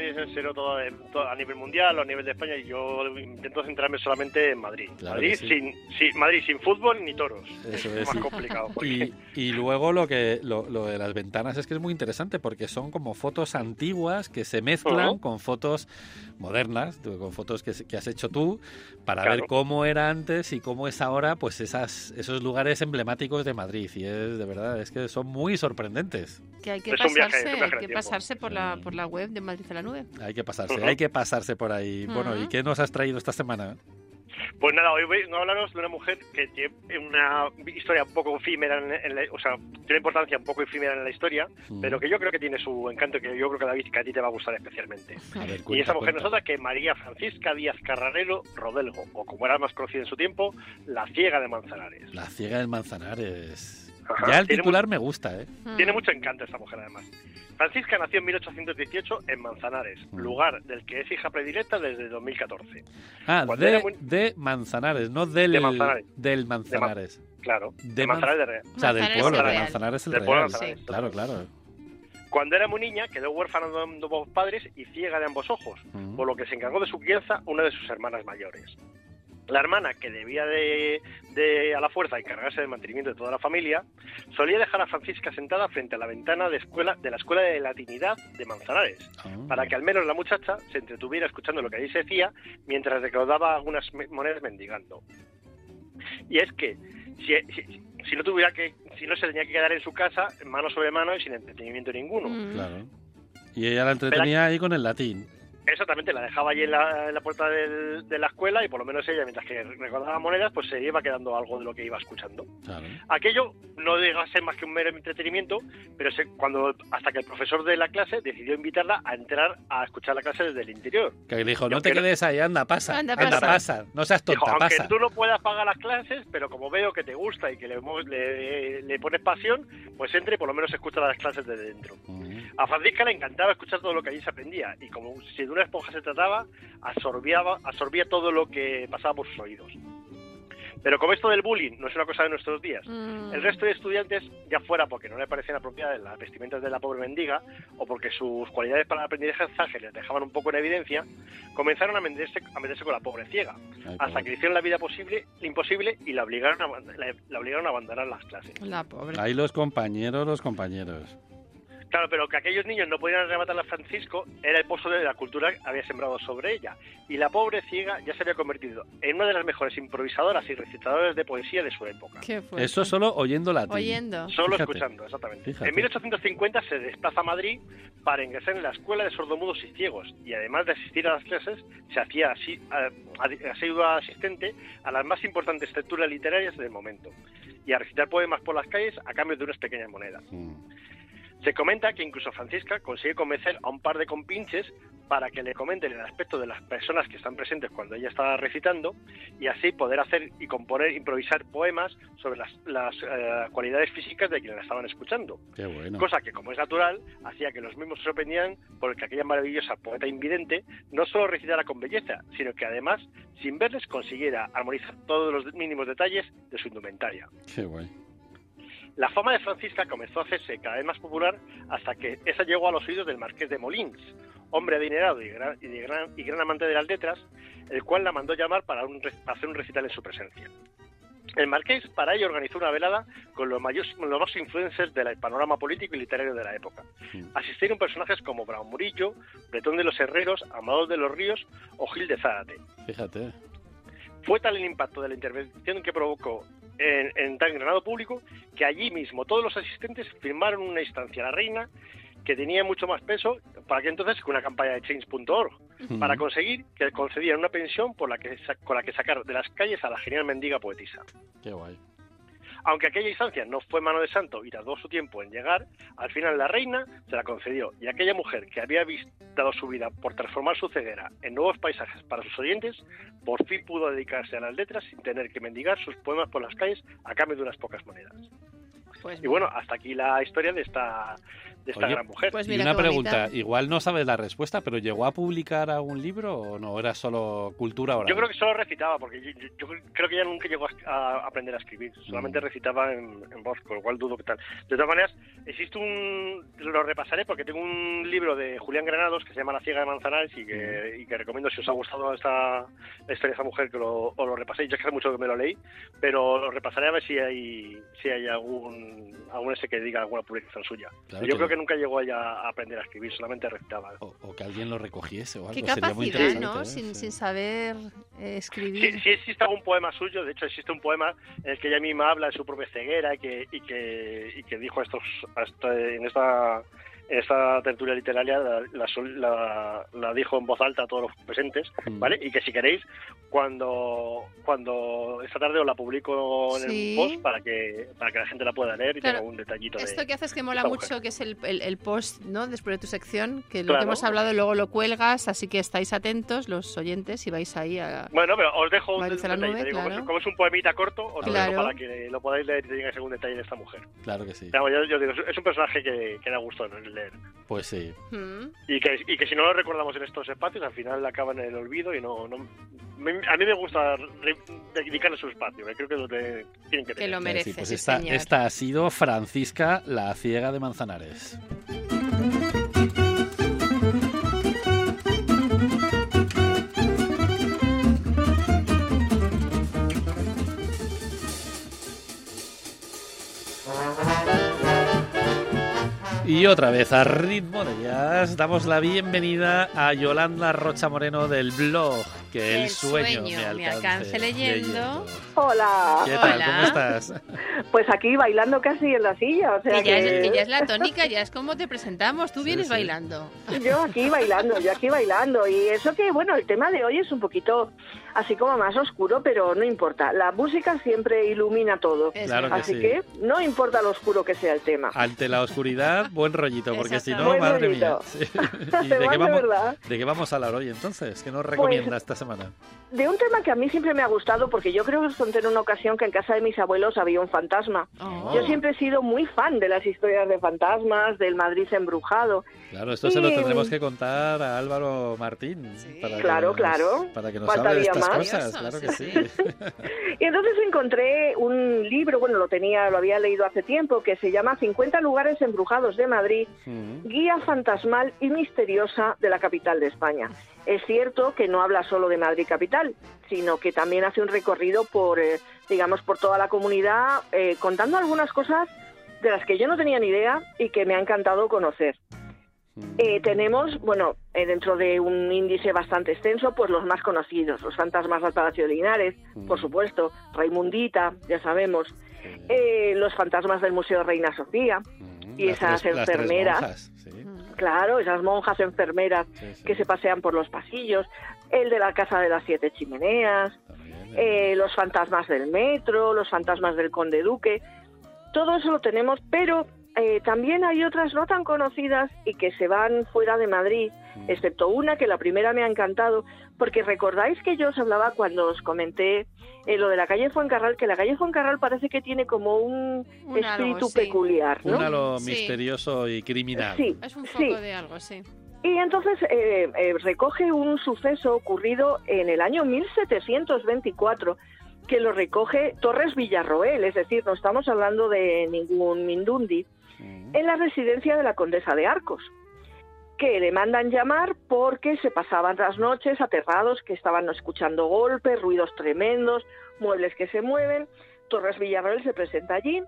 medios en serio todo, todo a nivel mundial o a nivel de España, y yo intento centrarme solamente en Madrid. Claro Madrid, sí. sin, sin, Madrid sin fútbol ni toros. Eso es, es más sí. complicado. Porque... Y, y luego lo que lo, lo de las ventanas es que es muy interesante porque son como fotos antiguas que se mezclan uh-huh. con fotos modernas, con fotos que, que has hecho tú, para claro. ver cómo era antes y cómo es ahora, pues esas esos lugares emblemáticos de Madrid. Y es de verdad, es que son muy sorprendentes. Que hay que es pasarse, viaje, hay que pasarse por la por la web de Madrid a la Nube. Hay que pasarse, uh-huh. hay que pasarse por ahí. Uh-huh. Bueno, ¿y qué nos has traído esta semana? Pues nada, hoy voy a hablaros de una mujer que tiene una historia un poco efímera, en, en la, o sea, tiene una importancia un poco efímera en la historia, mm. pero que yo creo que tiene su encanto y que yo creo que, David, que a ti te va a gustar especialmente. A ver, cuenta, y esa mujer cuenta. no es otra que María Francisca Díaz Carrarero Rodelgo, o como era más conocida en su tiempo, la Ciega de Manzanares. La Ciega de Manzanares. Ajá, ya el titular mu- me gusta, ¿eh? Tiene mucho encanto esta mujer, además. Francisca nació en mil ochocientos dieciocho en Manzanares, mm. lugar del que es hija predilecta desde dos mil catorce. Ah, de, muy... de Manzanares, no del de Manzanares. Del Manzanares. De Man... Claro, de, de Manzanares de Real. O sea, del pueblo Manzanares de Manzanares el del Real. Manzanares, sí. Claro, claro. Cuando era muy niña, quedó huérfana de ambos padres y ciega de ambos ojos, mm. por lo que se encargó de su crianza una de sus hermanas mayores. La hermana, que debía de, de a la fuerza encargarse del mantenimiento de toda la familia, solía dejar a Francisca sentada frente a la ventana de, escuela, de la Escuela de Latinidad de Manzanares, oh. para que al menos la muchacha se entretuviera escuchando lo que allí se decía, mientras recaudaba algunas monedas mendigando. Y es que, si, si, si no tuviera que, si no se tenía que quedar en su casa, mano sobre mano y sin entretenimiento ninguno. Mm. Claro. Y ella la entretenía Pero, ahí con el latín. Exactamente, la dejaba allí en la, en la puerta del, de la escuela y por lo menos ella, mientras que recordaba monedas, pues se iba quedando algo de lo que iba escuchando. Claro. Aquello no llegó a ser más que un mero entretenimiento, pero se, cuando hasta que el profesor de la clase decidió invitarla a entrar a escuchar la clase desde el interior. Que le dijo, no te quedes ahí, anda, pasa, anda, anda, pasa. pasa, no seas tonta, dijo, pasa. Aunque tú no puedas pagar las clases, pero como veo que te gusta y que le, le, le pones pasión, pues entre y por lo menos escucha las clases desde dentro. Uh-huh. A Francisca le encantaba escuchar todo lo que allí se aprendía y como si de una esponja se trataba, absorbía, absorbía todo lo que pasaba por sus oídos. Pero como esto del bullying no es una cosa de nuestros días, mm. el resto de estudiantes, ya fuera porque no le parecían apropiadas las vestimentas de la pobre mendiga o porque sus cualidades para el aprendizaje les dejaban un poco en evidencia, comenzaron a meterse, a meterse con la pobre ciega, Ay, hasta pobre. que le hicieron la vida posible, imposible y la obligaron a, la, la obligaron a abandonar las clases. La pobre. Ahí los compañeros, los compañeros. Claro, pero que aquellos niños no podían arrebatarle a Francisco era el pozo de la cultura que había sembrado sobre ella. Y la pobre ciega ya se había convertido en una de las mejores improvisadoras y recitadoras de poesía de su época. Eso solo oyendo latín. Oyendo. Solo Fíjate. escuchando, exactamente. Fíjate. En mil ochocientos cincuenta se desplaza a Madrid para ingresar en la Escuela de Sordomudos y Ciegos. Y además de asistir a las clases, se hacía así, asidua asistente a las más importantes tertulias literarias del momento. Y a recitar poemas por las calles a cambio de unas pequeñas monedas. Mm. Se comenta que incluso Francisca consigue convencer a un par de compinches para que le comenten el aspecto de las personas que están presentes cuando ella está recitando y así poder hacer y componer, improvisar poemas sobre las, las uh, cualidades físicas de quienes la estaban escuchando. Qué bueno. Cosa que, como es natural, hacía que los mismos se sorprendían porque aquella maravillosa poeta invidente no solo recitara con belleza, sino que además, sin verles, consiguiera armonizar todos los mínimos detalles de su indumentaria. Qué guay. La fama de Francisca comenzó a hacerse cada vez más popular hasta que esa llegó a los oídos del marqués de Molins, hombre adinerado y gran, y, de gran, y gran amante de las letras, el cual la mandó llamar para, un, para hacer un recital en su presencia. El marqués para ello organizó una velada con los, mayos, los más influencers del panorama político y literario de la época. Asistieron personajes como Brown Murillo, Bretón de los Herreros, Amador de los Ríos o Gil de Zárate. Fíjate. Fue tal el impacto de la intervención que provocó en, en tan granado público que allí mismo todos los asistentes firmaron una instancia a la reina que tenía mucho más peso para que entonces que una campaña de change punto org uh-huh. para conseguir que le concedieran una pensión por la que con la que sacar de las calles a la genial mendiga poetisa. Qué guay. Aunque aquella instancia no fue mano de santo y tardó su tiempo en llegar, al final la reina se la concedió y aquella mujer que había dado su vida por transformar su ceguera en nuevos paisajes para sus oyentes, por fin pudo dedicarse a las letras sin tener que mendigar sus poemas por las calles a cambio de unas pocas monedas. Pues y bueno, hasta aquí la historia de esta de esta Oye, gran mujer. Pues y mira una qué pregunta, bonita. igual no sabes la respuesta, pero ¿llegó a publicar algún libro o no? ¿Era solo cultura oral? Yo creo que solo recitaba, porque yo, yo creo que ella nunca llegó a, a aprender a escribir, solamente Mm. recitaba en, en voz, con lo cual dudo que tal. De todas maneras, existe un... lo repasaré porque tengo un libro de Julián Granados que se llama La ciega de Manzanares y que, y que recomiendo, si os ha gustado esta la historia de esa mujer, que lo, os lo repaséis. Yo es que hace mucho que me lo leí, pero lo repasaré a ver si hay si hay algún algún ese que diga alguna publicación suya. Claro yo que creo no. que nunca llegó ella a aprender a escribir, solamente recitaba. O, o que alguien lo recogiese o algo. Qué Sería muy capacidad, interesante, ¿no? ¿eh? Sin, Sí. sin saber eh, escribir. Sí, sí existe algún poema suyo, de hecho existe un poema en el que ella misma habla de su propia ceguera y que y que, y que dijo a estos, a esta- en esta en esta tertulia literaria la, la, sol- la- la dijo en voz alta a todos los presentes, Mm. ¿vale? Y que si queréis, cuando cuando esta tarde os la publico en Sí. el post para que para que la gente la pueda leer y Claro, tenga un detallito de Esto que haces que mola esta mucho, mujer. que es el, el- el post, ¿no? Después de tu sección, que lo Claro. que hemos hablado luego lo cuelgas, así que estáis atentos, los oyentes, y vais ahí a... Bueno, pero os dejo un Marisa la detalle, Nube, te digo, como, claro. es, como es un poemita corto, os lo Claro. dejo para que lo podáis leer y tengáis algún detalle de esta mujer. Claro que sí. Pero yo, yo digo, es un personaje que, que da gusto, ¿no?, leer. Pues sí. Mm. Y que, y que si no lo recordamos en estos espacios, al final acaban en el olvido y no... no me- a mí me gusta re- dedicarle su espacio, que creo que es lo que tienen que Que tener. lo merece, Sí, pues sí, esta, señor. esta ha sido Francisca, la ciega de Manzanares. Y otra vez a ritmo de jazz damos la bienvenida a Yolanda Rocha Moreno del blog Que el, El sueño, sueño me me alcance, alcance leyendo. Hola. ¿Qué tal? Hola. ¿Cómo estás? Pues aquí bailando casi en la silla, o sea Que ya, es, que que ya es la tónica, ya es como te presentamos, tú Sí, vienes sí. bailando. yo aquí bailando, yo aquí bailando. Y eso que, bueno, el tema de hoy es un poquito así como más oscuro, pero no importa. La música siempre ilumina todo. Es Claro que verdad. Así sí. que no importa lo oscuro que sea el tema. Ante la oscuridad, buen rollito, porque si no, Buen madre rollito. mía. Sí. ¿Y de Además, qué, de vamos, verdad. de qué vamos a hablar hoy entonces? ¿Qué nos recomienda esta semana? De un tema que a mí siempre me ha gustado, porque yo creo que os conté en una ocasión que en casa de mis abuelos había un fantasma. Oh. Yo siempre he sido muy fan de las historias de fantasmas, del Madrid embrujado. Claro, esto se lo Y- tendremos que contar a Álvaro Martín. Para Claro, que nos, claro. Para que nos hable de Faltaría estas más. cosas, claro que sí. Y entonces encontré un libro, bueno, lo tenía, lo había leído hace tiempo, que se llama cincuenta lugares embrujados de Madrid, Mm. guía fantasmal y misteriosa de la capital de España. Es cierto que no habla solo de Madrid capital, sino que también hace un recorrido por, eh, digamos, por toda la comunidad, eh, contando algunas cosas de las que yo no tenía ni idea y que me ha encantado conocer. Eh, tenemos, bueno, eh, dentro de un índice bastante extenso, pues los más conocidos, los fantasmas del Palacio de Linares, por supuesto, Raimundita, ya sabemos, eh, los fantasmas del Museo Reina Sofía y Las esas tres- las tres enfermeras, monjas, sí. claro, esas monjas enfermeras Sí, sí. que se pasean por los pasillos, el de la Casa de las Siete Chimeneas, eh, los fantasmas del metro, los fantasmas del Conde Duque, todo eso lo tenemos, pero eh, también hay otras no tan conocidas y que se van fuera de Madrid, excepto una que la primera me ha encantado, porque recordáis que yo os hablaba cuando os comenté eh, lo de la calle Fuencarral, que la calle Fuencarral parece que tiene como un, Un espíritu algo, sí. peculiar, ¿no? Un halo Sí. misterioso y criminal. Sí, Es un foco sí. de algo, sí. Y entonces eh, eh, recoge un suceso ocurrido en el año mil setecientos veinticuatro, que lo recoge Torres Villarroel, es decir, no estamos hablando de ningún mindundi, en la residencia de la condesa de Arcos, que le mandan llamar porque se pasaban las noches aterrados, que estaban escuchando golpes, ruidos tremendos, muebles que se mueven. Torres Villarroel se presenta allí,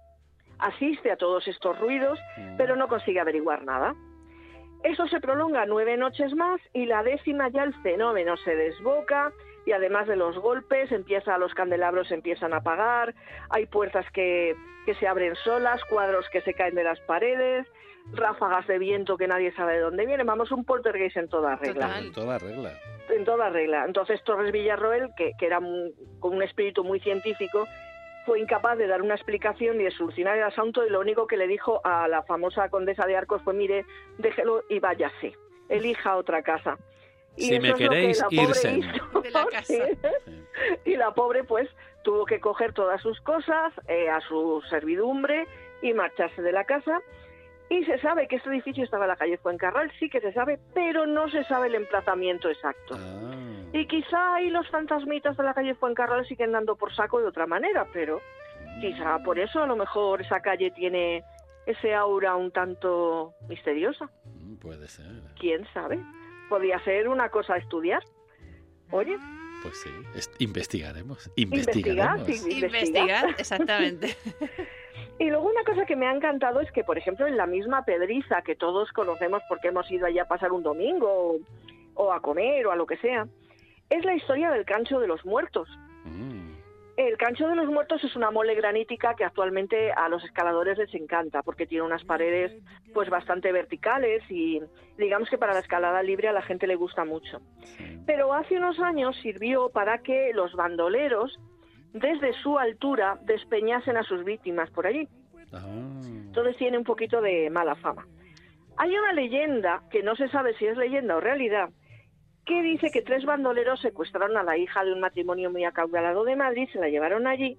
asiste a todos estos ruidos, pero no consigue averiguar nada. Eso se prolonga nueve noches más y la décima ya el fenómeno se desboca y además de los golpes empieza, los candelabros se empiezan a apagar, hay puertas que, que se abren solas, cuadros que se caen de las paredes, ráfagas de viento que nadie sabe de dónde vienen, vamos, un poltergeist en toda regla. En toda regla. En toda regla. Entonces Torres Villarroel, que, que era un- con un espíritu muy científico, fue incapaz de dar una explicación y de solucionar el asunto y lo único que le dijo a la famosa condesa de Arcos fue, mire, déjelo y váyase, elija otra casa. Y Si eso me es lo que queréis, la pobre irse. hizo. De la casa. Sí. Y la pobre pues tuvo que coger todas sus cosas, eh, a su servidumbre y marcharse de la casa. Y se sabe que este edificio estaba en la calle Fuencarral, sí que se sabe, pero no se sabe el emplazamiento exacto. Ah. Y quizá ahí los fantasmitas de la calle Fuencarral siguen dando por saco de otra manera, pero quizá por eso a lo mejor esa calle tiene ese aura un tanto misteriosa. Puede ser. ¿Quién sabe? Podría ser una cosa a estudiar. Oye. Pues sí, es, investigaremos. Investigaremos. Investigar, sí, investigar, exactamente. Y luego una cosa que me ha encantado es que, por ejemplo, en la misma Pedriza, que todos conocemos porque hemos ido allá a pasar un domingo o, o a comer o a lo que sea, es la historia del Cancho de los Muertos. Mm. El Cancho de los Muertos es una mole granítica que actualmente a los escaladores les encanta porque tiene unas paredes pues bastante verticales y digamos que para la escalada libre a la gente le gusta mucho. Pero hace unos años sirvió para que los bandoleros desde su altura despeñasen a sus víctimas por allí. Ah. Entonces tiene un poquito de mala fama. Hay una leyenda, que no se sabe si es leyenda o realidad, que dice que tres bandoleros secuestraron a la hija de un matrimonio muy acaudalado de Madrid, se la llevaron allí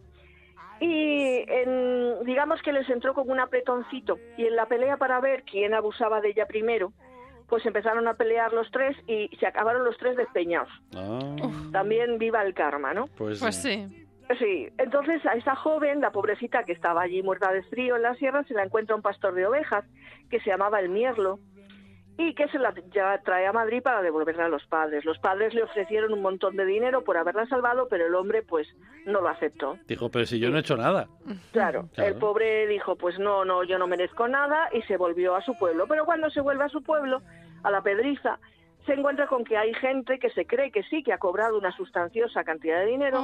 y en, digamos que les entró como un apretoncito y en la pelea para ver quién abusaba de ella primero, pues empezaron a pelear los tres y se acabaron los tres despeñados. Ah. También viva el karma, ¿no? Pues, Pues sí. Sí, entonces a esta joven, la pobrecita que estaba allí muerta de frío en la sierra, se la encuentra un pastor de ovejas que se llamaba el Mierlo y que se la ya trae a Madrid para devolverla a los padres. Los padres le ofrecieron un montón de dinero por haberla salvado, pero el hombre pues no lo aceptó. Dijo, pero si yo no he hecho nada. Claro, Claro. el pobre dijo, pues no, no, yo no merezco nada y se volvió a su pueblo. Pero cuando se vuelve a su pueblo, a la Pedriza, se encuentra con que hay gente que se cree que sí, que ha cobrado una sustanciosa cantidad de dinero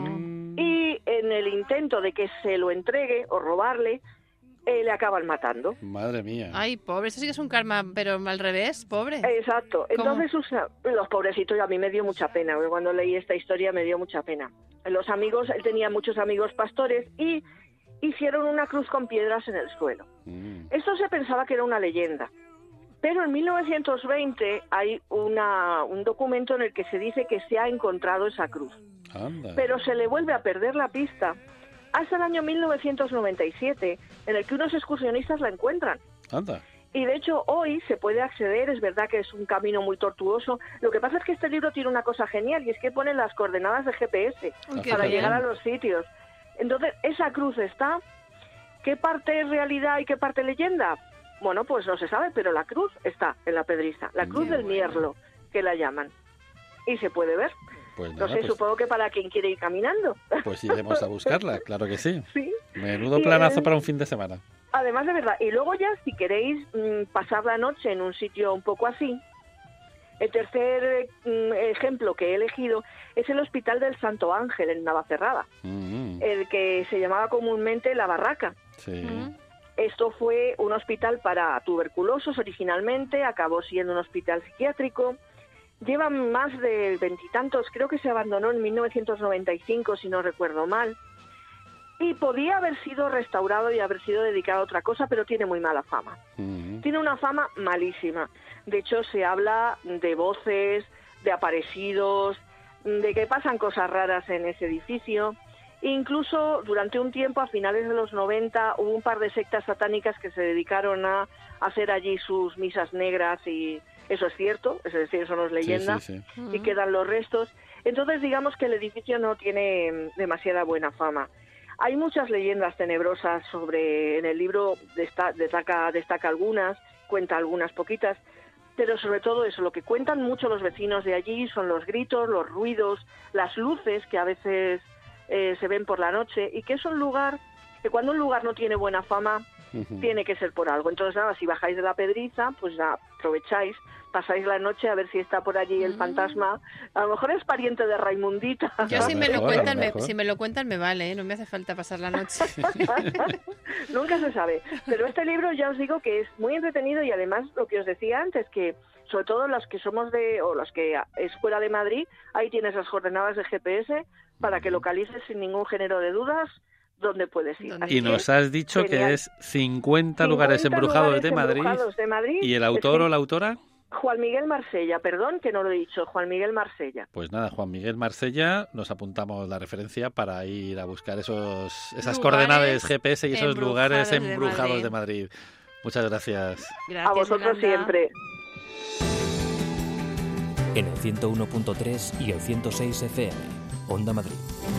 y en el intento de que se lo entregue o robarle, eh, le acaban matando. Madre mía. Ay, pobre, eso sí que es un karma, pero al revés, pobre. Exacto. Entonces, usa- los pobrecitos, a mí me dio mucha pena, porque cuando leí esta historia me dio mucha pena. Los amigos, él tenía muchos amigos pastores y hicieron una cruz con piedras en el suelo. Mm. Esto se pensaba que era una leyenda. Pero en mil novecientos veinte hay una, un documento en el que se dice que se ha encontrado esa cruz. Anda. Pero se le vuelve a perder la pista hasta el año mil novecientos noventa y siete, en el que unos excursionistas la encuentran. Anda. Y de hecho hoy se puede acceder, es verdad que es un camino muy tortuoso. Lo que pasa es que este libro tiene una cosa genial y es que pone las coordenadas de G P S Uy, qué para bien. llegar a los sitios. Entonces, esa cruz está. ¿Qué parte es realidad y qué parte leyenda? Bueno, pues no se sabe, pero la cruz está en la Pedriza. La cruz Qué del bueno. Mierlo, que la llaman. Y se puede ver. Pues No nada, sé, pues, supongo que para quien quiere ir caminando. pues iremos a buscarla, claro que sí. Sí. Menudo Y, planazo eh, para un fin de semana. Además, de verdad. Y luego ya, si queréis mm, pasar la noche en un sitio un poco así, el tercer mm, ejemplo que he elegido es el Hospital del Santo Ángel en Navacerrada, Mm, el que se llamaba comúnmente La Barraca. sí. Esto fue un hospital para tuberculosos originalmente, acabó siendo un hospital psiquiátrico. Llevan más de veintitantos, creo que se abandonó en mil novecientos noventa y cinco, si no recuerdo mal. Y podía haber sido restaurado y haber sido dedicado a otra cosa, pero tiene muy mala fama. Mm. Tiene una fama malísima. De hecho, se habla de voces, de aparecidos, de que pasan cosas raras en ese edificio. Incluso durante un tiempo, a finales de los noventa, hubo un par de sectas satánicas que se dedicaron a hacer allí sus misas negras y eso es cierto, es decir, eso no es leyenda, Sí, sí, sí. y quedan los restos. Entonces, digamos que el edificio no tiene mm, demasiada buena fama. Hay muchas leyendas tenebrosas sobre, en el libro desta- destaca, destaca algunas, cuenta algunas poquitas, pero sobre todo eso, lo que cuentan mucho los vecinos de allí son los gritos, los ruidos, las luces que a veces eh, se ven por la noche, y que es un lugar, que cuando un lugar no tiene buena fama, Ujú. tiene que ser por algo. Entonces, nada, si bajáis de la Pedriza, pues ya aprovecháis, pasáis la noche a ver si está por allí el fantasma. A lo mejor es pariente de Raimundita. Yo A si me lo mejor, a cuentan, me, mejor. si me lo cuentan me vale, ¿eh? No me hace falta pasar la noche. Nunca se sabe. Pero este libro ya os digo que es muy entretenido y además lo que os decía antes, que sobre todo los que somos de, o los que es fuera de Madrid, ahí tienes las coordenadas de G P S para que localices sin ningún género de dudas dónde puedes ir. Así Y nos has dicho genial. que es cincuenta lugares cincuenta embrujados lugares de Madrid. embrujados de Madrid. ¿Y el Es autor que o la autora? Juan Miguel Marsella, perdón que no lo he dicho, Juan Miguel Marsella. Pues nada, Juan Miguel Marsella, nos apuntamos la referencia para ir a buscar esos esas Lugares coordenadas G P S y esos embrujados lugares de embrujados de Madrid. Madrid. Muchas gracias. Gracias, A vosotros Yolanda. siempre. En el ciento uno punto tres y el ciento seis F M. Onda Madrid.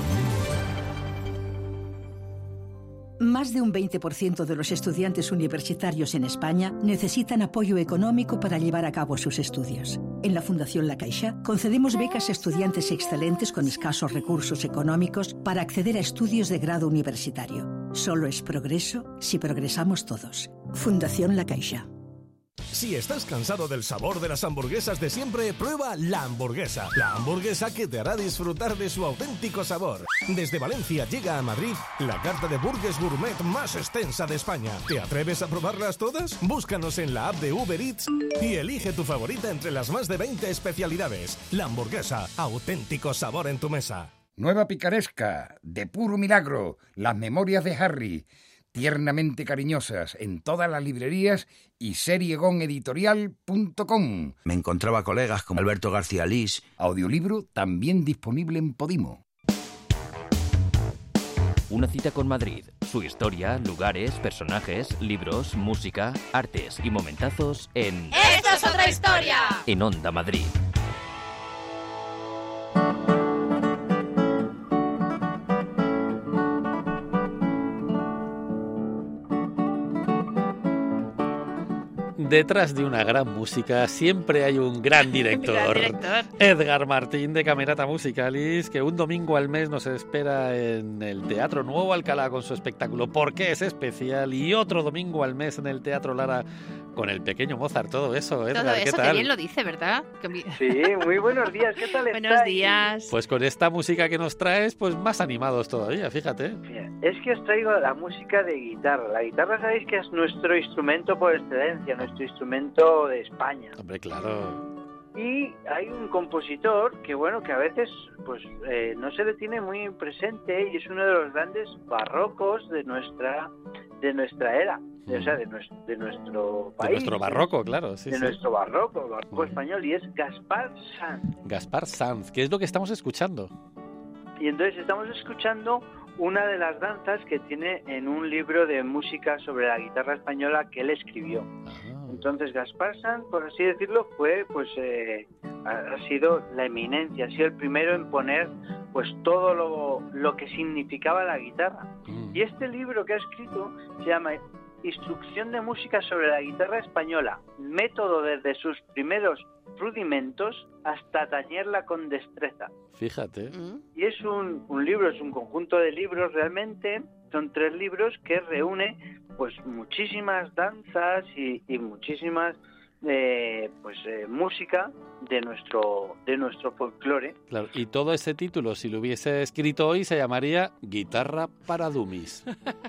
Más de un veinte por ciento de los estudiantes universitarios en España necesitan apoyo económico para llevar a cabo sus estudios. En la Fundación La Caixa concedemos becas a estudiantes excelentes con escasos recursos económicos para acceder a estudios de grado universitario. Solo es progreso si progresamos todos. Fundación La Caixa. Si estás cansado del sabor de las hamburguesas de siempre, prueba La Hamburguesa. La hamburguesa que te hará disfrutar de su auténtico sabor. Desde Valencia llega a Madrid la carta de burgers gourmet más extensa de España. ¿Te atreves a probarlas todas? Búscanos en la app de Uber Eats y elige tu favorita entre las más de veinte especialidades. La Hamburguesa, auténtico sabor en tu mesa. Nueva picaresca, de puro milagro, las memorias de Harry, tiernamente cariñosas en todas las librerías y seriegon editorial punto com. Me encontraba colegas como Alberto García Lís. Audiolibro también disponible en Podimo. Una cita con Madrid, su historia, lugares, personajes, libros, música, artes y momentazos en... ¡Esto es otra historia! En Onda Madrid. Detrás de una gran música siempre hay un gran director. Gran director. Edgar Martín de Camerata Musicalis, que un domingo al mes nos espera en el Teatro Nuevo Alcalá con su espectáculo ¿Por qué es especial? Y otro domingo al mes en el Teatro Lara con el pequeño Mozart. Todo eso, Edgar, Todo ¿qué eso, tal? que bien lo dice, ¿verdad? Que mi- Sí, muy buenos días, ¿qué tal Buenos estáis? días. Pues con esta música que nos traes, pues más animados todavía, fíjate. Es que os traigo la música de guitarra. La guitarra sabéis que es nuestro instrumento por excelencia, nuestro instrumento de España. Hombre, claro. Y hay un compositor que, bueno, que a veces pues eh, no se le tiene muy presente y es uno de los grandes barrocos de nuestra de nuestra era, de, o sea, de nuestro, de nuestro país. De nuestro barroco, claro, sí, de sí. nuestro barroco, el barroco español, y es Gaspar Sanz. Gaspar Sanz, que es lo que estamos escuchando. Y entonces estamos escuchando una de las danzas que tiene en un libro de música sobre la guitarra española que él escribió. Entonces Gaspar Sanz, por así decirlo, fue, pues, eh, ha, ha sido la eminencia, ha sido el primero en poner, pues, todo lo, lo que significaba la guitarra. Y este libro que ha escrito se llama Instrucción de música sobre la guitarra española, método desde sus primeros rudimentos hasta tañerla con destreza. Fíjate. Y es un, un libro, es un conjunto de libros realmente, son tres libros que reúne pues muchísimas danzas y, y muchísimas eh, pues eh, música de nuestro de nuestro folclore. Claro, y todo ese título, si lo hubiese escrito hoy, se llamaría Guitarra para Dummies.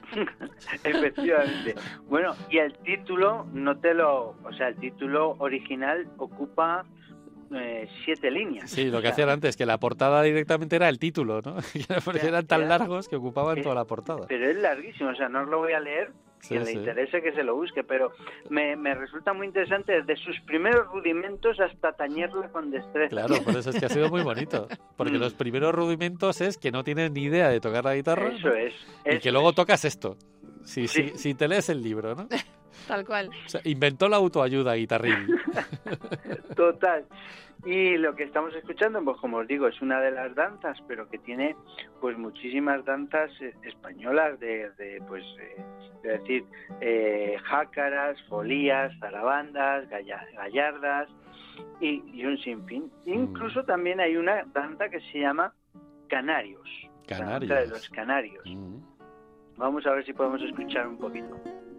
Efectivamente. Bueno, y el título no te lo, o sea, el título original ocupa eh, siete líneas. Sí, lo O que sea, hacían antes, que la portada directamente era el título, ¿no? Porque eran tan era- largos que ocupaban eh, toda la portada. Pero es larguísimo, o sea, no os lo voy a leer. Sí, Que le sí. interese que se lo busque, pero me, me resulta muy interesante desde sus primeros rudimentos hasta tañerla con destreza. Claro, por eso es que ha sido muy bonito. Porque los primeros rudimentos es que no tienes ni idea de tocar la guitarra. Eso ¿no? es, Y eso que luego tocas esto. Si, Sí. si, si te lees el libro, ¿no? Tal cual. O sea, inventó la autoayuda, guitarrín. Total. Y lo que estamos escuchando, pues como os digo, es una de las danzas, pero que tiene pues muchísimas danzas eh, españolas de, de pues eh, de decir eh, jácaras, folías, zarabandas, galla- gallardas y, y un sinfín. Incluso también hay una danza que se llama canarios. La danza de Canarios. los canarios. Vamos a ver si podemos escuchar un poquito.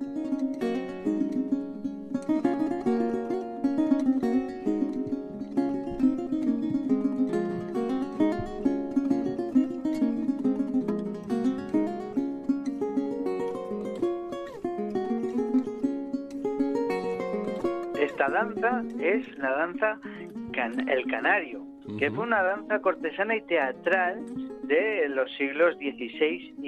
Esta danza es la danza can- el canario, que fue una danza cortesana y teatral de los siglos dieciséis y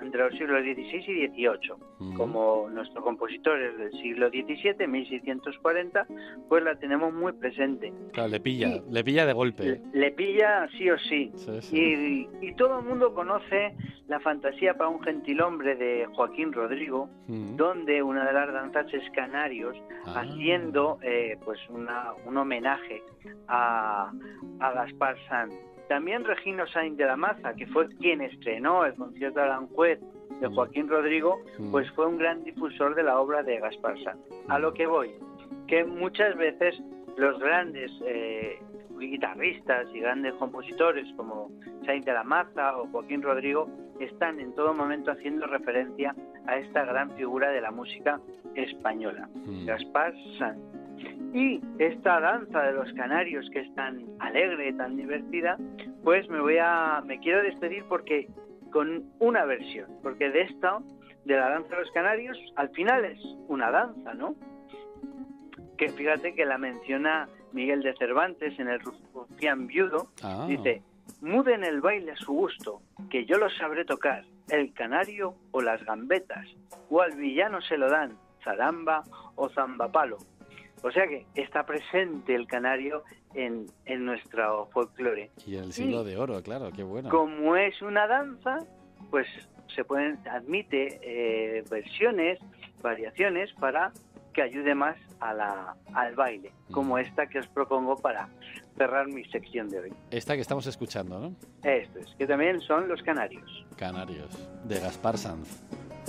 entre los siglos dieciséis y dieciocho. Uh-huh. Como nuestro compositor es del siglo diecisiete, mil seiscientos cuarenta, pues la tenemos muy presente. Claro, le pilla, y le pilla de golpe. Le, le pilla sí o sí. sí, sí. Y, y todo el mundo conoce la fantasía para un gentilhombre de Joaquín Rodrigo, uh-huh. donde una de las danzas es Canarios, ah. haciendo eh, pues una, un homenaje a, a Gaspar Sanz. También Regino Sainz de la Maza, que fue quien estrenó el concierto de Aranjuez de Joaquín Rodrigo, pues fue un gran difusor de la obra de Gaspar Sanz. A lo que voy, que muchas veces los grandes eh, guitarristas y grandes compositores como Sainz de la Maza o Joaquín Rodrigo están en todo momento haciendo referencia a esta gran figura de la música española, mm. Gaspar Sanz. Y esta danza de los canarios, que es tan alegre, tan divertida, pues me voy a me quiero despedir porque con una versión, porque de esta, de la danza de los canarios, al final es una danza, ¿no? Que fíjate que la menciona Miguel de Cervantes en el Rufián Viudo. Ah. Dice: muden el baile a su gusto, que yo lo sabré tocar, el canario o las gambetas, o al villano se lo dan, zaramba o zambapalo. O sea que está presente el canario en, en nuestro folclore. Y el siglo y, de oro, claro, qué bueno. Como es una danza, pues se pueden admite eh, versiones, variaciones para que ayude más a la, al baile, mm. como esta que os propongo para cerrar mi sección de hoy. Esta que estamos escuchando, ¿no? Esto es, que también son los canarios. Canarios, de Gaspar Sanz.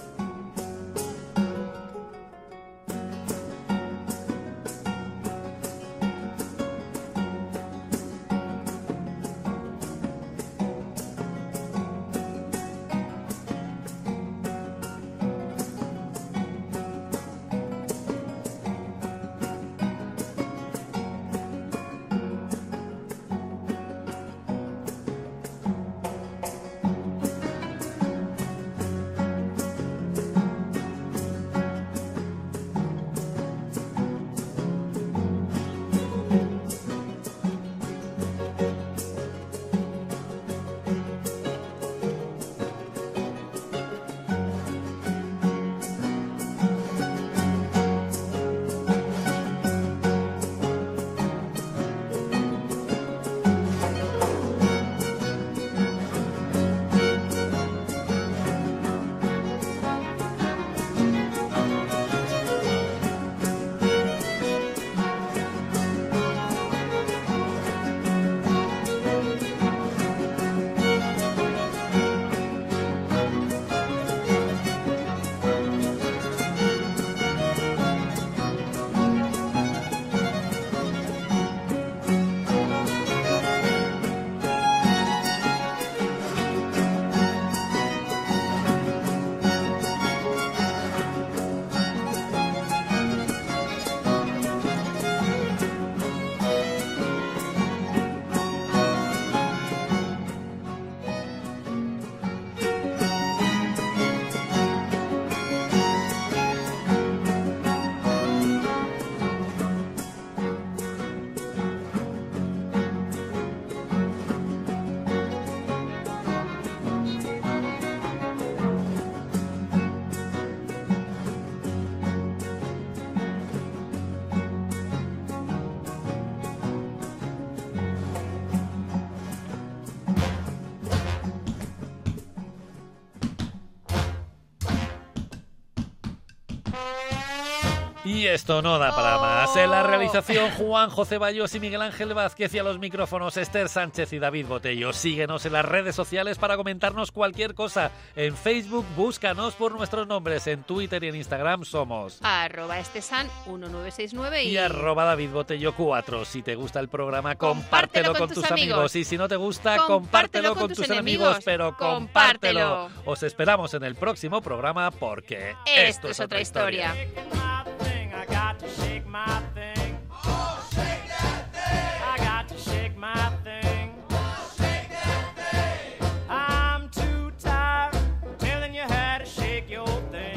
Y esto no da para más. En la realización, Juan José Bayos y Miguel Ángel Vázquez, y a los micrófonos, Esther Sánchez y David Botello. Síguenos en las redes sociales para comentarnos cualquier cosa. En Facebook, búscanos por nuestros nombres. En Twitter y en Instagram somos arroba estesan uno nueve seis nueve y, y arroba David Botello cuatro. Si te gusta el programa, compártelo, compártelo con, con tus amigos. amigos. Y si no te gusta, compártelo, compártelo con, con tus, tus enemigos, enemigos. Pero compártelo. compártelo. Os esperamos en el próximo programa porque esto, esto es otra historia. historia. I got to shake my thing. Oh, shake that thing. I got to shake my thing. Oh, shake that thing. I'm too tired telling you how to shake your thing.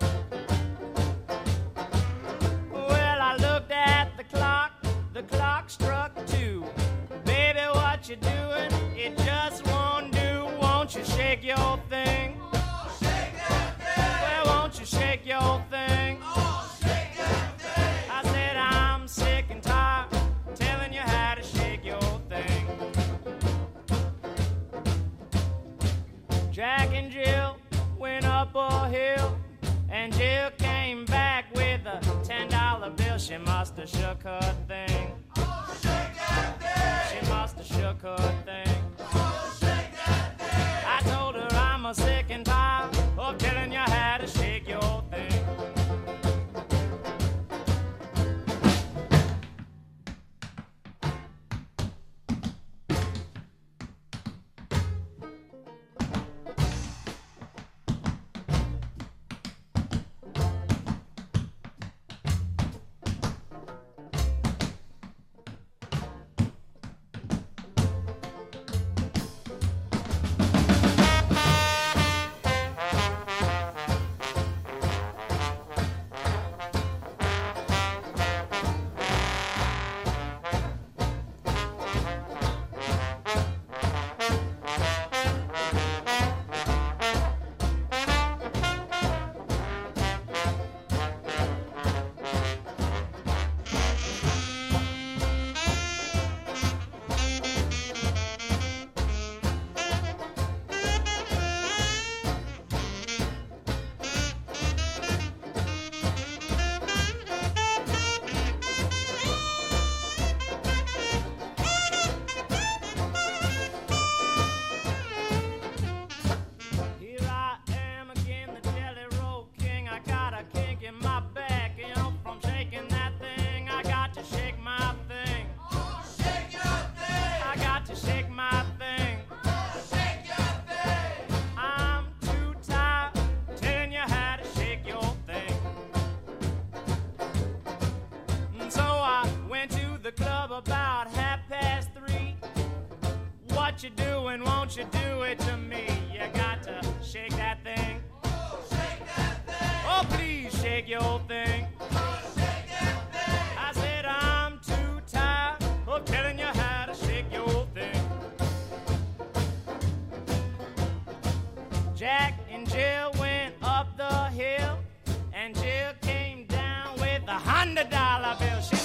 Well, I looked at the clock. The clock struck two. Baby, what you doing? It just won't do. Won't you shake your thing? Oh, shake your thing. Oh, shake that thing. I said I'm sick and tired telling you how to shake your thing. Jack and Jill went up a hill, and Jill came back with a ten dollar bill. She must have shook her thing. Oh, shake that thing. She must have shook her thing. Oh, shake that thing. I told her I'm a sick and tired of telling you how to shake your thing. What you doing, won't you do it to me? You got to shake that thing. Oh, shake that thing. Oh, please shake your thing. Oh, shake that thing. I said I'm too tired of telling you how to shake your thing. Jack and Jill went up the hill, and Jill came down with a hundred dollar bill. She